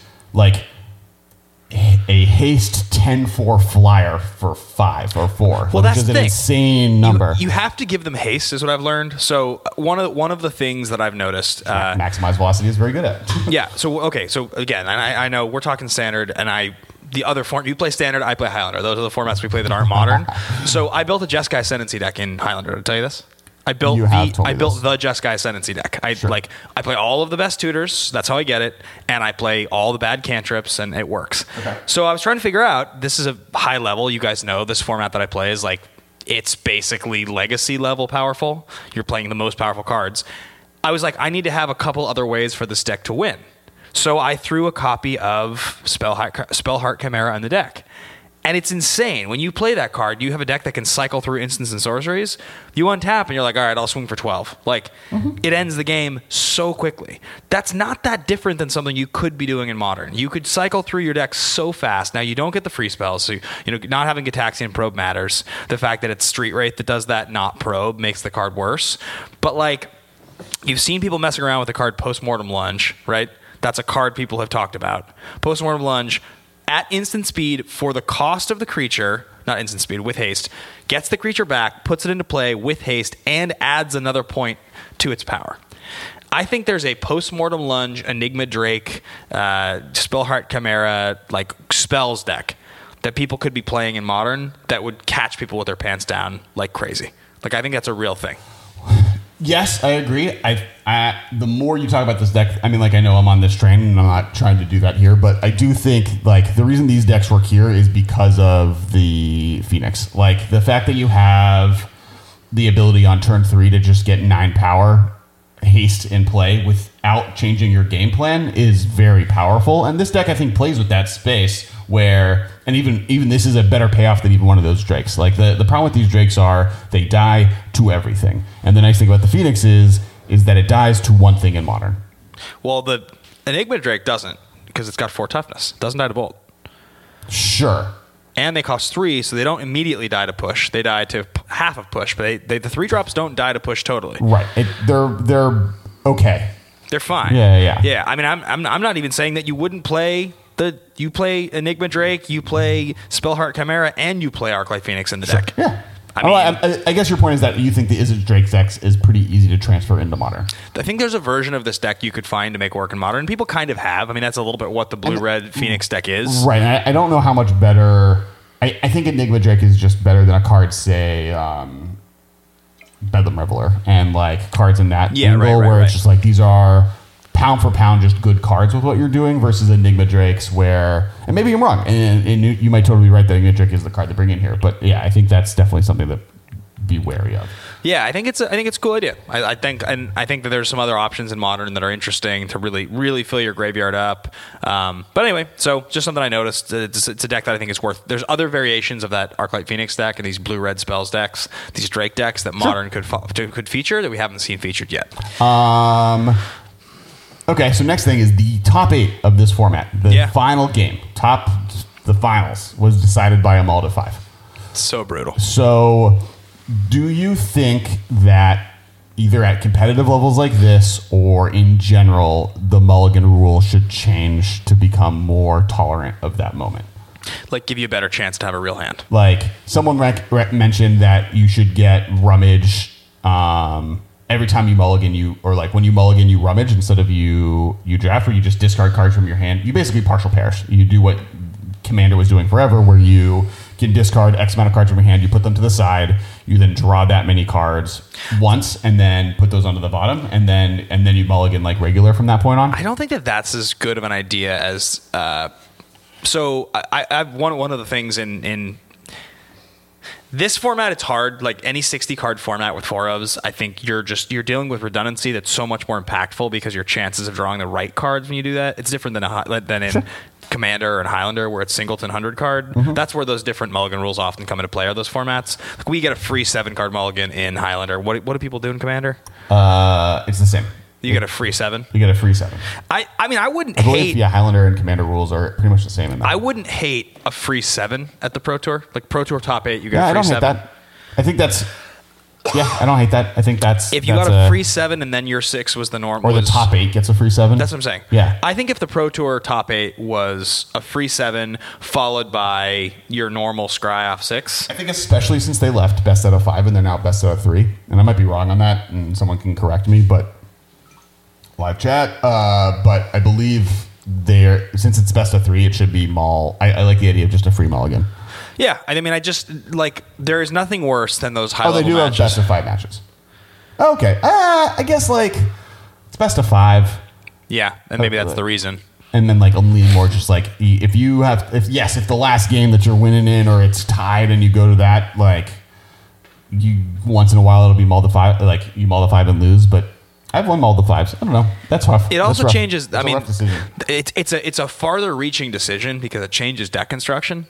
a haste 10-4 flyer for 5 or 4.
Well, that's
is
the
an
thing.
Insane number.
You have to give them haste, is what I've learned. So one of the things that I've noticed,
Maximize Velocity is very good at.
Yeah. So again, I know we're talking Standard, and the other form you play Standard, I play Highlander. Those are the formats we play that aren't Modern. So I built a Jeskai Ascendancy deck in Highlander. Did I tell you this? I built the Jeskai Ascendancy deck. I play all of the best tutors. That's how I get it, and I play all the bad cantrips, and it works. Okay. So I was trying to figure out. This is a high level. You guys know this format that I play is it's basically legacy level powerful. You're playing the most powerful cards. I was I need to have a couple other ways for this deck to win. So I threw a copy of Spellheart Chimera in the deck. And it's insane. When you play that card, you have a deck that can cycle through instants and sorceries. You untap and you're like, all right, I'll swing for 12. It ends the game so quickly. That's not that different than something you could be doing in Modern. You could cycle through your deck so fast. Now, you don't get the free spells. So, not having Gitaxian Probe matters. The fact that it's Street Wraith that does that, not Probe, makes the card worse. But, you've seen people messing around with the card Postmortem Lunge, right? That's a card people have talked about. Postmortem Lunge, at instant speed for the cost of the creature, not instant speed, with haste, gets the creature back, puts it into play with haste, and adds another point to its power. I think there's a Postmortem Lunge, Enigma Drake, Spellheart Chimera, spells deck that people could be playing in Modern that would catch people with their pants down like crazy. I think that's a real thing.
Yes, I agree. The more you talk about this deck, I know I'm on this train and I'm not trying to do that here, but I do think the reason these decks work here is because of the Phoenix. The fact that you have the ability on turn 3 to just get 9 power haste in play without changing your game plan is very powerful. And this deck, I think, plays with that space where, and even this is a better payoff than even one of those Drakes. The problem with these Drakes are they die to everything. And the nice thing about the Phoenix is that it dies to one thing in Modern.
Well, the Enigma Drake doesn't, because it's got 4 toughness. It doesn't die to bolt.
Sure.
And they cost 3, so they don't immediately die to push. They die to half of push, but the 3-drops don't die to push totally.
Right. They're okay.
They're fine.
Yeah.
Yeah. I'm not even saying that you wouldn't play you play Enigma Drake, you play Spellheart Chimera, and you play Arclight Phoenix in the deck.
Yeah. I guess your point is that you think the Izzet Drake deck is pretty easy to transfer into Modern.
I think there's a version of this deck you could find to make work in Modern. People kind of have. That's a little bit what the blue-red Phoenix deck is.
Right. I don't know how much better. I think Enigma Drake is just better than a card, say, Bedlam Reveler, and cards in that angle where it's just these are pound for pound just good cards with what you're doing versus Enigma Drakes where, and maybe I'm wrong, and you might totally be right that Enigma Drake is the card to bring in here, but yeah, I think that's definitely something to be wary of.
Yeah, I think it's a cool idea. I think that there's some other options in Modern that are interesting to really fill your graveyard up. But anyway, so just something I noticed. It's a deck that I think is worth. There's other variations of that Arclight Phoenix deck and these blue-red spells decks, these Drake decks that Modern could feature that we haven't seen featured yet.
Okay, so next thing is the top 8 of this format. The final game, the finals, was decided by a mull to 5.
So brutal.
So, do you think that either at competitive levels like this or in general, the mulligan rule should change to become more tolerant of that moment?
Like, give you a better chance to have a real hand.
Like, someone mentioned that you should get rummage every time you mulligan, or like when you mulligan, you rummage instead of you draft, where you just discard cards from your hand. You basically partial perish. You do what Commander was doing forever, where you can discard X amount of cards from your hand, you put them to the side, you then draw that many cards once, and then put those onto the bottom, and then you mulligan like regular from that point on.
I don't think that that's as good of an idea as. So I've one of the things in this format, it's hard. Like any 60 card format with 4-ofs, I think you're dealing with redundancy that's so much more impactful because your chances of drawing the right cards when you do that, it's different than in Commander and Highlander where it's singleton 100 card. Mm-hmm. That's where those different mulligan rules often come into play, are those formats. Like we get a free 7 card mulligan in Highlander. What do people do in Commander?
It's the same.
You get a free 7?
You get a free 7.
I mean, I wouldn't
hate... Yeah, Highlander and Commander rules are pretty much the same in that.
I wouldn't hate a free 7 at the Pro Tour. Like Pro Tour top 8, you get a free 7.
I don't hate that. I think that's... Yeah, I don't hate that. I think that's...
If you got a free 7 and then your 6 was the norm...
Or the top 8 gets a free 7.
That's what I'm saying.
Yeah.
I think if the Pro Tour top 8 was a free 7 followed by your normal Scry off 6...
I think especially since they left best out of 5 and they're now best out of 3. And I might be wrong on that and someone can correct me, but... Live chat. But I believe since it's best of 3, it should be mull. I like the idea of just a free mulligan.
Yeah, I mean, I just like there is nothing worse than those high level matches.
Oh, they do have best of 5 matches. Okay, I guess like it's best of 5.
Yeah, and maybe that's the reason.
And then like I'm leaning more just like if the last game that you're winning in or it's tied and you go to that, like you once in a while it'll be mull to 5, like you mull to 5 and lose, but I've won mull to 5s. I don't know. That's rough.
It also changes.
I mean,
it's a farther reaching decision because it changes deck construction.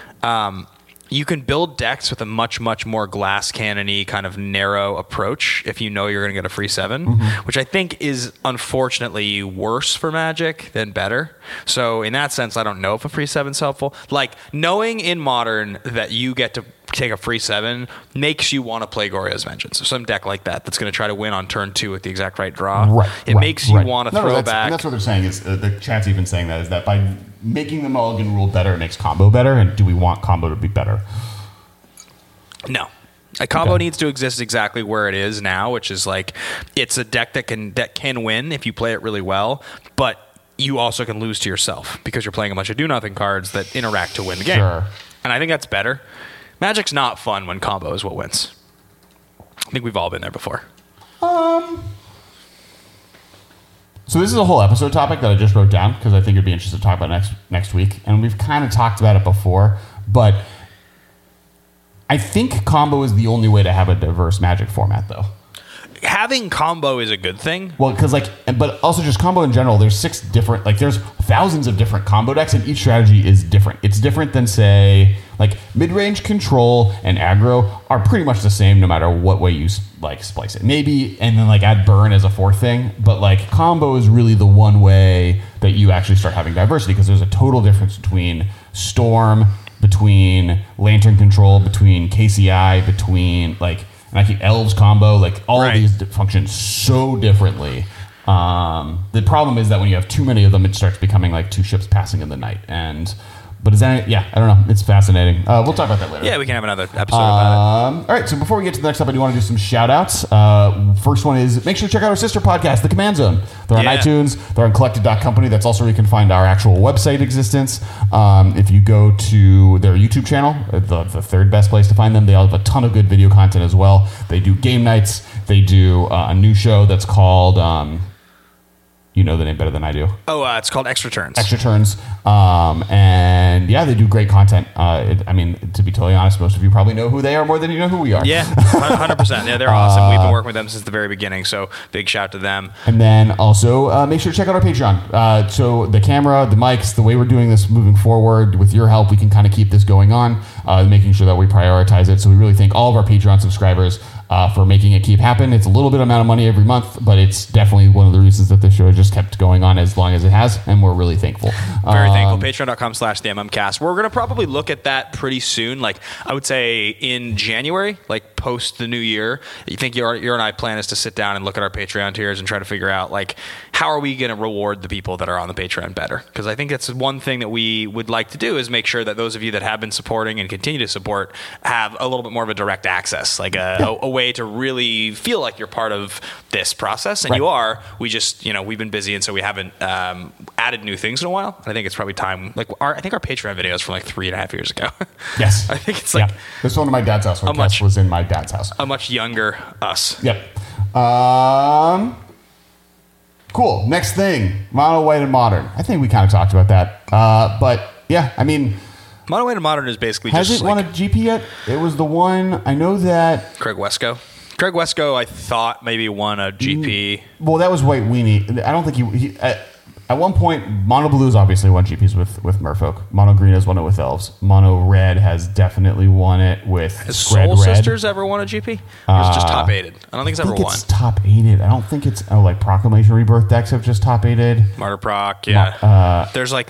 You can build decks with a much more glass cannon-y kind of narrow approach if you know you're going to get a free 7, which I think is unfortunately worse for Magic than better. So in that sense, I don't know if a free 7 is helpful. Like knowing in Modern that you get to take a free 7 makes you want to play Gorya's Vengeance. So some deck like that's going to try to win on turn 2 with the exact right draw.
Right.
It makes you want to throw back.
And that's what they're saying is the chat's even saying that is that by making the mulligan rule better, it makes combo better. And do we want combo to be better?
No. A combo needs to exist exactly where it is now, which is like it's a deck that can win if you play it really well, but you also can lose to yourself because you're playing a bunch of do-nothing cards that interact to win the game.
Sure.
And I think that's better. Magic's not fun when combo is what wins. I think we've all been there before.
So this is a whole episode topic that I just wrote down because I think it'd be interesting to talk about next week. And we've kind of talked about it before, but I think combo is the only way to have a diverse Magic format, though.
Having combo is a good thing.
Well, because but also just combo in general. There's there's thousands of different combo decks, and each strategy is different. It's different than say like mid-range control and aggro are pretty much the same no matter what way you like splice it. Maybe and then like add burn as a fourth thing, but like combo is really the one way that you actually start having diversity because there's a total difference between Storm, between Lantern Control, between KCI, between like. And I keep Elves combo, like all of these function so differently. The problem is that when you have too many of them, it starts becoming like two ships passing in the night. But is that, I don't know. It's fascinating. We'll talk about that later.
Yeah, we can have another episode about it.
All right, so before we get to the next up, I do want to do some shout outs. First one is make sure to check out our sister podcast, The Command Zone. They're on iTunes, they're on collected.company. That's also where you can find our actual website existence. If you go to their YouTube channel, the third best place to find them, they have a ton of good video content as well. They do game nights. They do a new show that's called You know the name better than I do.
Oh, it's called Extra Turns.
Extra Turns. And yeah, they do great content. I mean, to be totally honest, most of you probably know who they are more than you know who we are.
Yeah, 100%. Yeah, they're awesome. We've been working with them since the very beginning, so big shout to them.
And then also make sure to check out our Patreon. So the camera, the mics, the way we're doing this moving forward, with your help, we can kind of keep this going on, making sure that we prioritize it. So we really thank all of our Patreon subscribers for making it keep happen. It's a little bit amount of money every month, but it's definitely one of the reasons that this show just kept going on as long as it has, and we're really thankful.
Very thankful. Patreon.com/TheMMCast. We're going to probably look at that pretty soon. Like, I would say in January, like post the new year. You think your and I plan is to sit down and look at our Patreon tiers and try to figure out, like, how are we going to reward the people that are on the Patreon better? Because I think that's one thing that we would like to do, is make sure that those of you that have been supporting and continue to support have a little bit more of a direct access, like a way to really feel like you're part of this process. And you are. We just, we've been busy, and so we haven't added new things in a while. And I think it's probably time. Like, I think our Patreon videos from like 3.5 years ago.
Yes.
I think it's like
this one at my dad's house. Tess was in my dad's house.
A much younger us.
Yep. Cool. Next thing, mono, white, and modern. I think we kind of talked about that. But yeah, I mean,
mono, white, and modern is basically
has
just
it won a GP yet? It was the one, I know that
Craig Wesco, I thought maybe won a GP.
Well, that was White Weenie. I don't think he at one point, Mono Blues obviously won GPs with Merfolk. Mono Green has won it with Elves. Mono Red has definitely won it with
Has
Scred
Soul
Red.
Sisters ever won a GP? Or is it just top 8'd? I don't think it's ever won.
It's top 8'd. I don't think it's like Proclamation Rebirth decks have just top 8'd.
Martyr Proc, yeah. There's like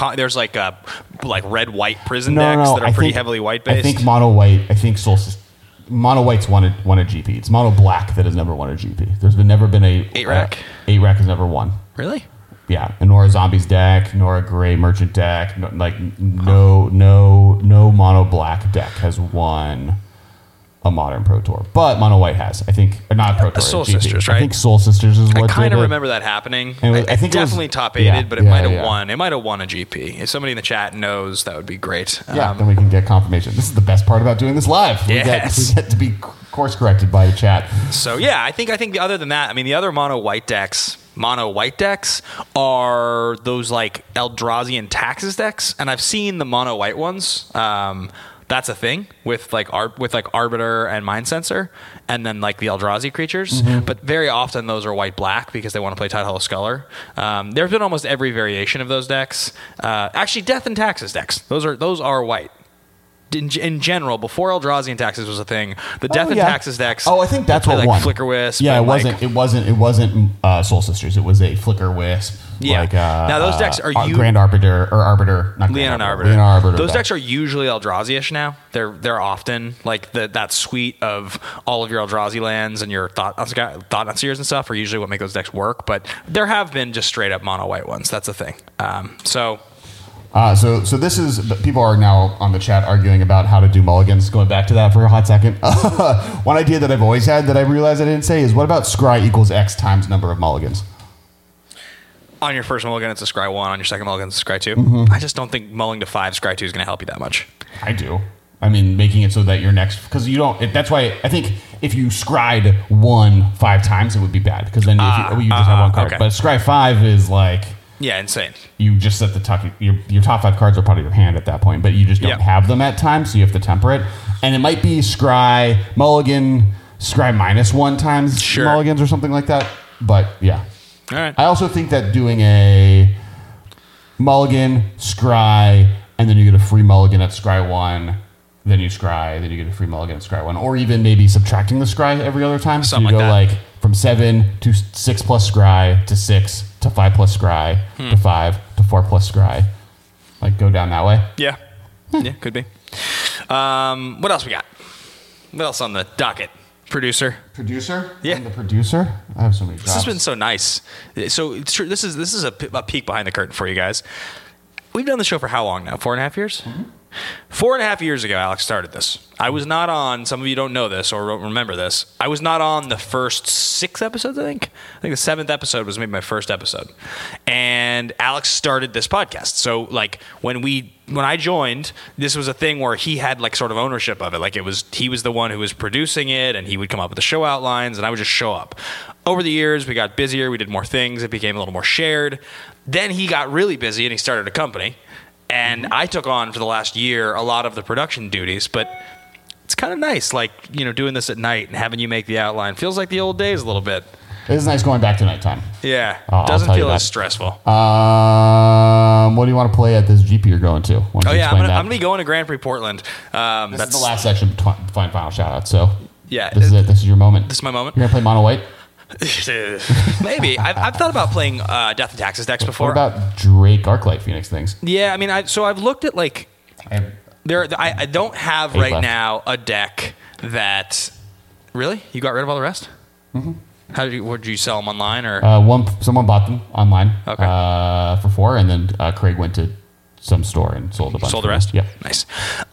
red white prison decks that are pretty heavily white based.
I think Mono White. I think Mono White's won a GP. It's Mono Black that has never won a GP. There's never been a
8-rack.
8-rack has never won.
Really?
Yeah, a Nora Zombies deck, Nora Gray Merchant deck, no Mono Black deck has won a Modern Pro Tour, but Mono White has. I think, or not Pro Tour.
Soul
GP.
Sisters, right?
I think Soul Sisters is what.
I kind of remember that happening.
I think
definitely top 8'd, but it might have won. It might have won a GP. If somebody in the chat knows, that would be great.
Yeah, then we can get confirmation. This is the best part about doing this live.
Yes.
We get to be course corrected by chat.
So yeah, I think other than that, I mean, the other mono white decks are those like Eldrazi and Taxes decks, and I've seen the mono white ones. That's a thing with Arbiter and Mind Sensor, and then like the Eldrazi creatures. Mm-hmm. But very often those are white black because they want to play Tidehollow Sculler. There's been almost every variation of those decks. Actually, Death and Taxes decks. Those are white. In general, before Eldrazi and Taxes was a thing, the Death and Taxes decks.
Oh, I think that's what
like
won.
Flicker Wisp.
Yeah, it wasn't Soul Sisters. It was a Flicker Wisp.
Yeah.
Now
those decks are
Grand Arbiter or Arbiter. Not
Leonin Arbiter.
Leonin Arbiter.
Those decks are usually Eldrazi-ish now. They're often like that suite of all of your Eldrazi lands and your Thought Seers and stuff are usually what make those decks work. But there have been just straight up mono white ones. That's the thing. So
this is, people are now on the chat arguing about how to do mulligans. Going back to that for a hot second. One idea that I've always had that I realized I didn't say is, what about scry equals X times number of mulligans?
On your first mulligan, it's a scry 1. On your second mulligan, it's a scry 2.
Mm-hmm.
I just don't think mulling to 5 scry 2 is going to help you that much.
I do. I mean, making it so that your next, because you don't. That's why I think if you scried 1 5 times, it would be bad, because then you just have one card.
Okay.
But scry 5 is like.
Yeah, insane.
You just set the top. Your top 5 cards are part of your hand at that point, but you just don't have them at times, so you have to temper it. And it might be scry mulligan, scry -1 times mulligans or something like that. But yeah.
All right.
I also think that doing a mulligan, scry, and then you get a free mulligan at scry 1, then you scry, then you get a free mulligan at scry 1, or even maybe subtracting the scry every other time.
Something
so you go
like that.
from 7 to 6 plus scry to 6 to 5 plus scry to 5 to 4 plus scry. Like, go down that way.
Yeah. Yeah, could be. What else we got? What else on the docket? Producer?
Yeah. I'm the producer? I have so many jobs.
This has been so nice. So it's true. This is a peek behind the curtain for you guys. We've done the show for how long now? 4.5 years?
Mm-hmm.
4.5 years ago, Alex started this. I was not on, some of you don't know this or don't remember this, I was not on the first 6 episodes, I think. I think the 7th episode was maybe my first episode. And Alex started this podcast. So, like, when I joined, this was a thing where he had, like, sort of ownership of it. Like, he was the one who was producing it, and he would come up with the show outlines, and I would just show up. Over the years, we got busier, we did more things, it became a little more shared. Then he got really busy, and he started a company. And I took on for the last year a lot of the production duties, but it's kind of nice, like, you know, doing this at night and having you make the outline. Feels like the old days a little bit.
It is nice going back to nighttime.
Yeah.
Doesn't
feel as stressful.
What do you want to play at this GP you're going to?
I'm going to be going to Grand Prix Portland.
This is the last section, final shout out. So
yeah,
this is it. This is your moment.
This is my moment.
You're going to play Mono White?
Maybe. I've thought about playing Death and Taxes decks before.
What about Drake Arclight Phoenix things?
Yeah, I mean, I've looked at, like, I don't have right now a deck that. Really? You got rid of all the rest? Mm-hmm. Did you sell them online or?
Someone bought them online.
Okay.
For 4, and then Craig went to some store and sold a bunch.
Sold the rest?
Yeah.
Nice.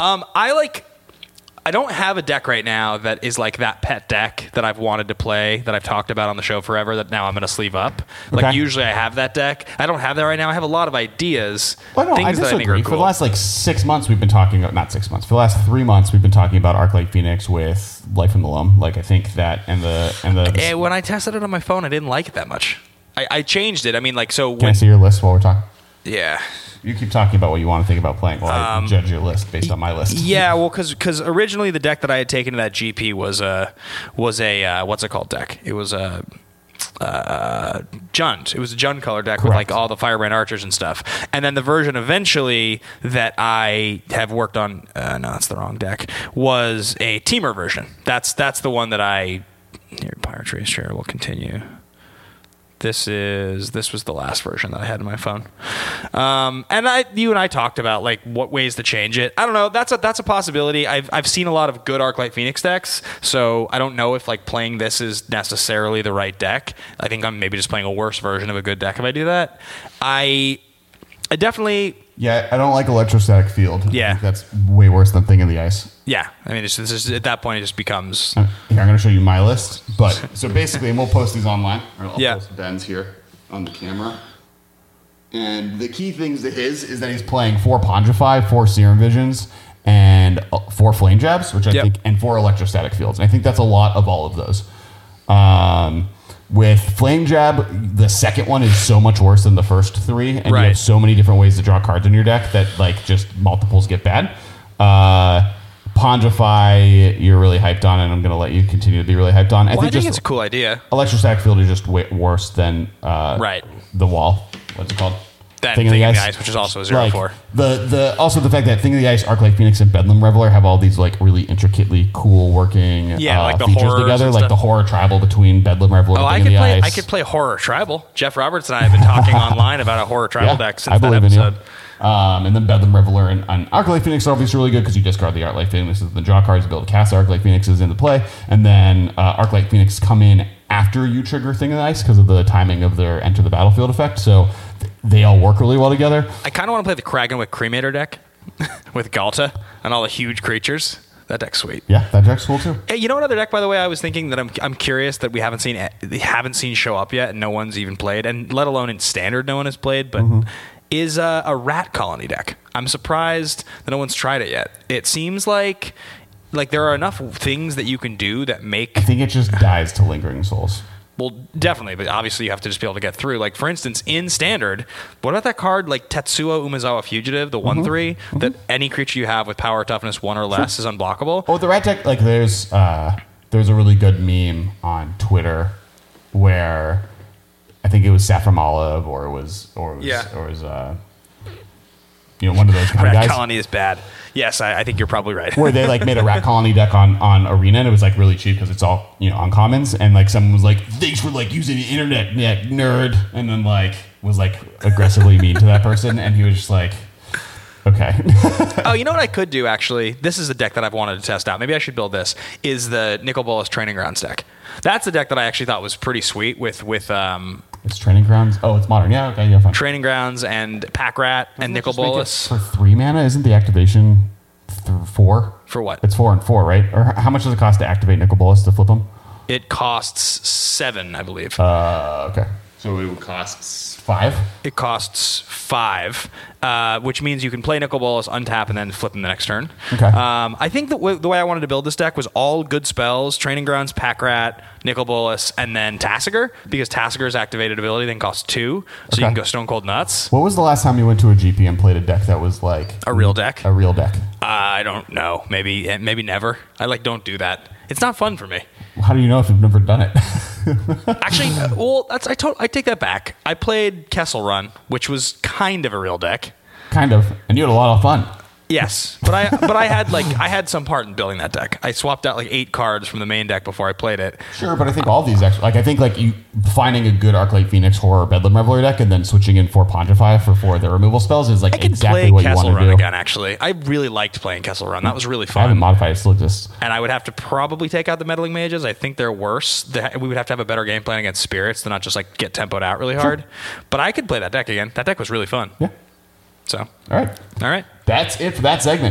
I don't have a deck right now that is like that pet deck that I've wanted to play, that I've talked about on the show forever, that now I'm going to sleeve up.
Okay.
Like, usually I have that deck. I don't have that right now. I have a lot of ideas.
Well, no,
things
I
that I think are
disagree.
cool.
For the last, like, 6 months, we've been talking about, not 6 months, for the last 3 months, we've been talking about Arclight Phoenix with Life from the Loam. Like, I think that, and the
when I tested it on my phone, I didn't like it that much. I changed it. I mean, like, so
Can I see your list while we're talking?
Yeah.
You keep talking about what you want to think about playing while I judge your list based on my list.
Yeah, well, because originally the deck that I had taken to that GP was a what's it called deck? It was a Jund. It was a Jund color deck. Correct. With, like, all the Firebrand archers and stuff. And then the version eventually that I have worked on, no, that's the wrong deck, was a Teamer version. That's the one that here, Pirate Trace Share will continue. This was the last version that I had in my phone. And you and I talked about, like, what ways to change it. I don't know. That's a possibility. I've seen a lot of good Arclight Phoenix decks, so I don't know if, like, playing this is necessarily the right deck. I think I'm maybe just playing a worse version of a good deck if I do that. I definitely.
Yeah, I don't like Electrostatic Field.
Yeah.
I think that's way worse than Thing of the Ice.
Yeah. I mean, this is, at that point, it just becomes.
Here, I'm going to show you my list. But so basically, and we'll post these online. Or I'll post Ben's here on the camera. And the key things to his is that he's playing 4 Pondrify, 4 Serum Visions, and 4 Flame Jabs, which I think, and 4 Electrostatic Fields. And I think that's a lot of all of those. With Flame Jab, the second one is so much worse than the first 3, and you have so many different ways to draw cards in your deck that, like, just multiples get bad. Pondrify, you're really hyped on, and I'm going to let you continue to be really hyped on.
I think it's a cool idea.
Electrostatic Field is just way worse than the wall. What's it called?
That Thing of the Ice, which is also a 0/4.
Also the fact that Thing of the Ice, Arclight Phoenix, and Bedlam Reveler have all these, like, really intricately cool working
like the
features together, like the horror tribal between Bedlam Reveler and Thing of the Ice.
I could play horror tribal. Jeff Roberts and I have been talking online about a horror tribal deck since that episode.
And then Bedlam Reveler and Arclight Phoenix are obviously really good because you discard the Arclight Phoenixes and the draw cards to be able to cast Arclight Phoenixes into play. And then Arclight Phoenix come in after you trigger Thing of the Ice because of the timing of their enter the battlefield effect. So they all work really well together.
I kind of want to play the Kragenwick Cremator deck with Galta and all the huge creatures. That deck's sweet.
Yeah, that deck's cool too.
Hey, you know what other deck, by the way, I was thinking that I'm curious that we haven't seen show up yet, and no one's even played, and let alone in Standard no one has played, but is a Rat Colony deck. I'm surprised that no one's tried it yet. It seems like there are enough things that you can do that make.
I think it just dies to Lingering Souls.
Well, definitely, but obviously you have to just be able to get through. Like, for instance, in Standard, what about that card like Tetsuo Umezawa Fugitive, the 1/3, that any creature you have with power toughness 1 or less is unblockable?
Oh, the Rat deck, like, there's a really good meme on Twitter where I think it was Saffron Olive or it was one of those kind of guys.
Rat Colony is bad. Yes, I think you're probably right.
Where they, like, made a Rat Colony deck on Arena, and it was, like, really cheap because it's all, uncommons, and, like, someone was like, thanks for, like, using the internet, nerd, and then, like, was, like, aggressively mean to that person, and he was just like, okay.
Oh, you know what I could do, actually? This is a deck that I've wanted to test out. Maybe I should build this, is the Nicol Bolas Training Grounds deck. That's a deck that I actually thought was pretty sweet with
It's Training Grounds. Oh, it's Modern. Yeah, okay, yeah, fine.
Training Grounds and Pack Rat and Nicol Bolas.
For 3 mana, isn't the activation 4?
For what?
It's 4 and 4, right? Or how much does it cost to activate Nicol Bolas to flip him?
It costs 7, I believe.
Okay.
So it would cost
5?
It costs 5, which means you can play Nicol Bolas, untap, and then flip them the next turn.
Okay.
I think the way I wanted to build this deck was all good spells: Training Grounds, Pack Rat, Nicol Bolas, and then Tasigur, because Tasigur's activated ability then costs 2, so you can go Stone Cold Nuts.
What was the last time you went to a GP and played a deck that was like
A real deck?
A real deck.
I don't know. Maybe never. I don't do that. It's not fun for me.
How do you know if you've never done it?
Actually, I take that back. I played Kessel Run, which was kind of a real deck.
Kind of. And you had a lot of fun.
Yes, but I had some part in building that deck. I swapped out 8 cards from the main deck before I played it.
Sure, but I think all these actually, I think you finding a good Arclight Phoenix Horror Bedlam Revelry deck and then switching in 4 Pontify for 4 of the removal spells is exactly what you want to do. I can play Kessel
Run again. Actually, I really liked playing Kessel Run. That was really fun.
I haven't modified it; still exists.
And I would have to probably take out the Meddling Mages. I think they're worse. We would have to have a better game plan against Spirits than not just get tempoed out really hard. But I could play that deck again. That deck was really fun.
Yeah.
So.
All right.
That's
it for that segment.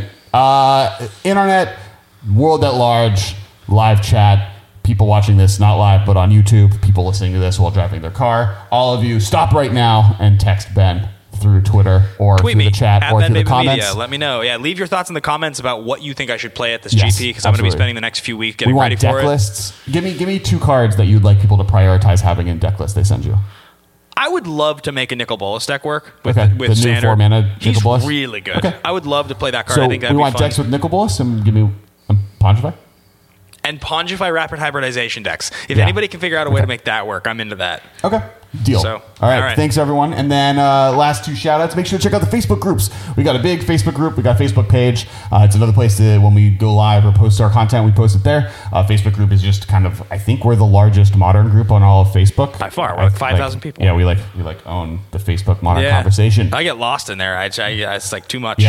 Internet, world at large, live chat, people watching this not live but on YouTube, people listening to this while driving their car. All of you, stop right now and text Ben through Twitter or
Tweet
through the chat or through the comments.
Media. Let me know. Yeah, leave your thoughts in the comments about what you think I should play at this GP, because I'm going to be spending the next few weeks getting ready for it. We want
deck lists. Give me 2 cards that you'd like people to prioritize having in deck lists they send you.
I would love to make a Nicol Bolas deck work with
the new
standard.
4 mana Nicol Bolas.
He's really good.
Okay.
I would love to play that card.
So
I think that'd
we
be
want
fun.
decks with Nicol Bolas and give me Pontify?
And Pongify Rapid Hybridization decks. If anybody can figure out a way to make that work, I'm into that.
Okay. Deal.
So,
all right. Thanks, everyone. And then last 2 shout-outs. Make sure to check out the Facebook groups. We got a big Facebook group. We got a Facebook page. It's another place to, when we go live or post our content, we post it there. Facebook group is just kind of, I think we're the largest modern group on all of Facebook.
By far. We're 5,000 people.
Yeah, we own the Facebook modern conversation.
I get lost in there. It's too much.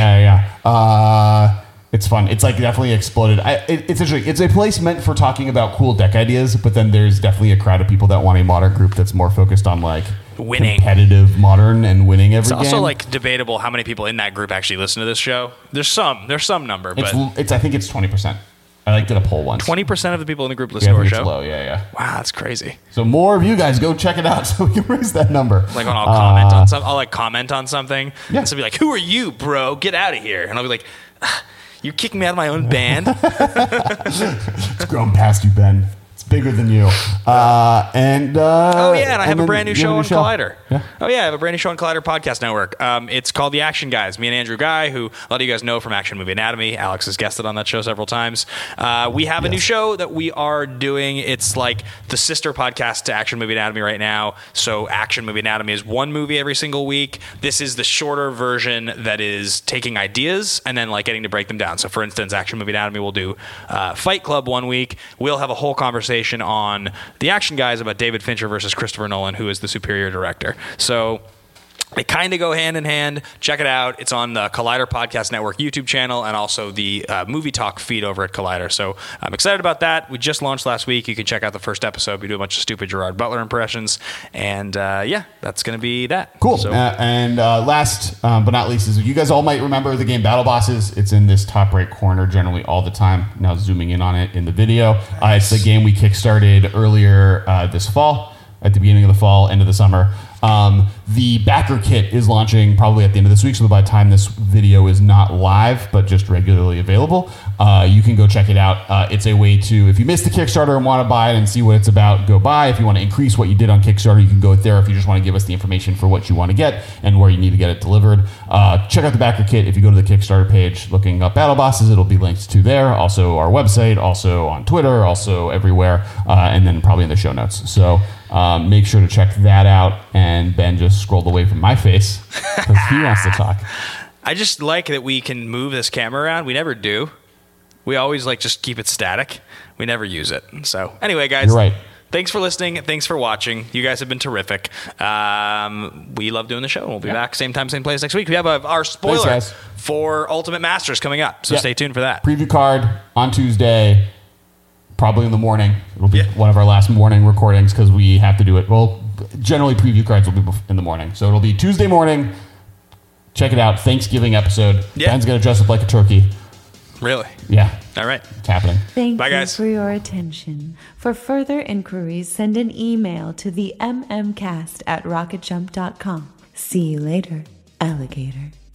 Yeah. It's fun. It's definitely exploded. It's interesting. It's a place meant for talking about cool deck ideas, but then there's definitely a crowd of people that want a modern group that's more focused on
winning,
competitive modern and winning every game.
It's also debatable how many people in that group actually listen to this show. There's some number, but
I think it's 20%. I did a poll once.
20% of the people in the group listen to our show.
It's low. Yeah.
Wow, that's crazy.
So more of you guys go check it out so we can raise that number.
When I'll comment on something. I'll comment on something.
Yeah.
And so be like, "Who are you, bro? Get out of here!" And I'll be like, "You're kicking me out of my own band."
It's grown past you, Ben. It's bigger than you. And
I have a brand new show on Collider.
Yeah.
Oh yeah, I have a brand new show on Collider Podcast Network. It's called The Action Guys. Me and Andrew Guy, who a lot of you guys know from Action Movie Anatomy. Alex has guested on that show several times. We have a new show that we are doing. It's like the sister podcast to Action Movie Anatomy right now. So Action Movie Anatomy is 1 movie every single week. This is the shorter version that is taking ideas and then getting to break them down. So for instance, Action Movie Anatomy will do Fight Club 1 week. We'll have a whole conversation on The Action Guys about David Fincher versus Christopher Nolan, who is the superior director. So they kind of go hand in hand. Check it out. It's on the Collider Podcast Network YouTube channel and also the Movie Talk feed over at Collider. So I'm excited about that. We just launched last week. You can check out the first episode. We do a bunch of stupid Gerard Butler impressions. And that's going to be that.
Cool.
So,
last but not least is you guys all might remember the game Battle Bosses. It's in this top right corner generally all the time. Now zooming in on it in the video. It's the game we kickstarted earlier this fall, at the beginning of the fall, end of the summer. The backer kit is launching probably at the end of this week, so by the time this video is not live but just regularly available, you can go check it out. It's a way to, if you missed the Kickstarter and want to buy it and see what it's about, go buy. If you want to increase what you did on Kickstarter, you can go there. If you just want to give us the information for what you want to get and where you need to get it delivered, check out the backer kit. If you go to the Kickstarter page looking up Battle Bosses, it'll be linked to there, also our website, also on Twitter, also everywhere, and then probably in the show notes. So make sure to check that out. And Ben just scrolled away from my face because he wants to talk.
I just like that we can move this camera around. We never do. We always just keep it static. We never use it. So anyway, guys.
You're right.
Thanks for listening. Thanks for watching. You guys have been terrific. We love doing the show. We'll be back same time, same place next week. We have our spoiler for Ultimate Masters coming up. So stay tuned for that.
Preview card on Tuesday. Probably in the morning. It'll be one of our last morning recordings because we have to do it. Well, generally preview cards will be in the morning. So it'll be Tuesday morning. Check it out. Thanksgiving episode.
Yeah.
Ben's going to dress up like a turkey.
Really?
Yeah.
All right.
It's happening.
Thank
Bye,
you
guys.
for your attention. For further inquiries, send an email to the mmcast@rocketjump.com. See you later, alligator.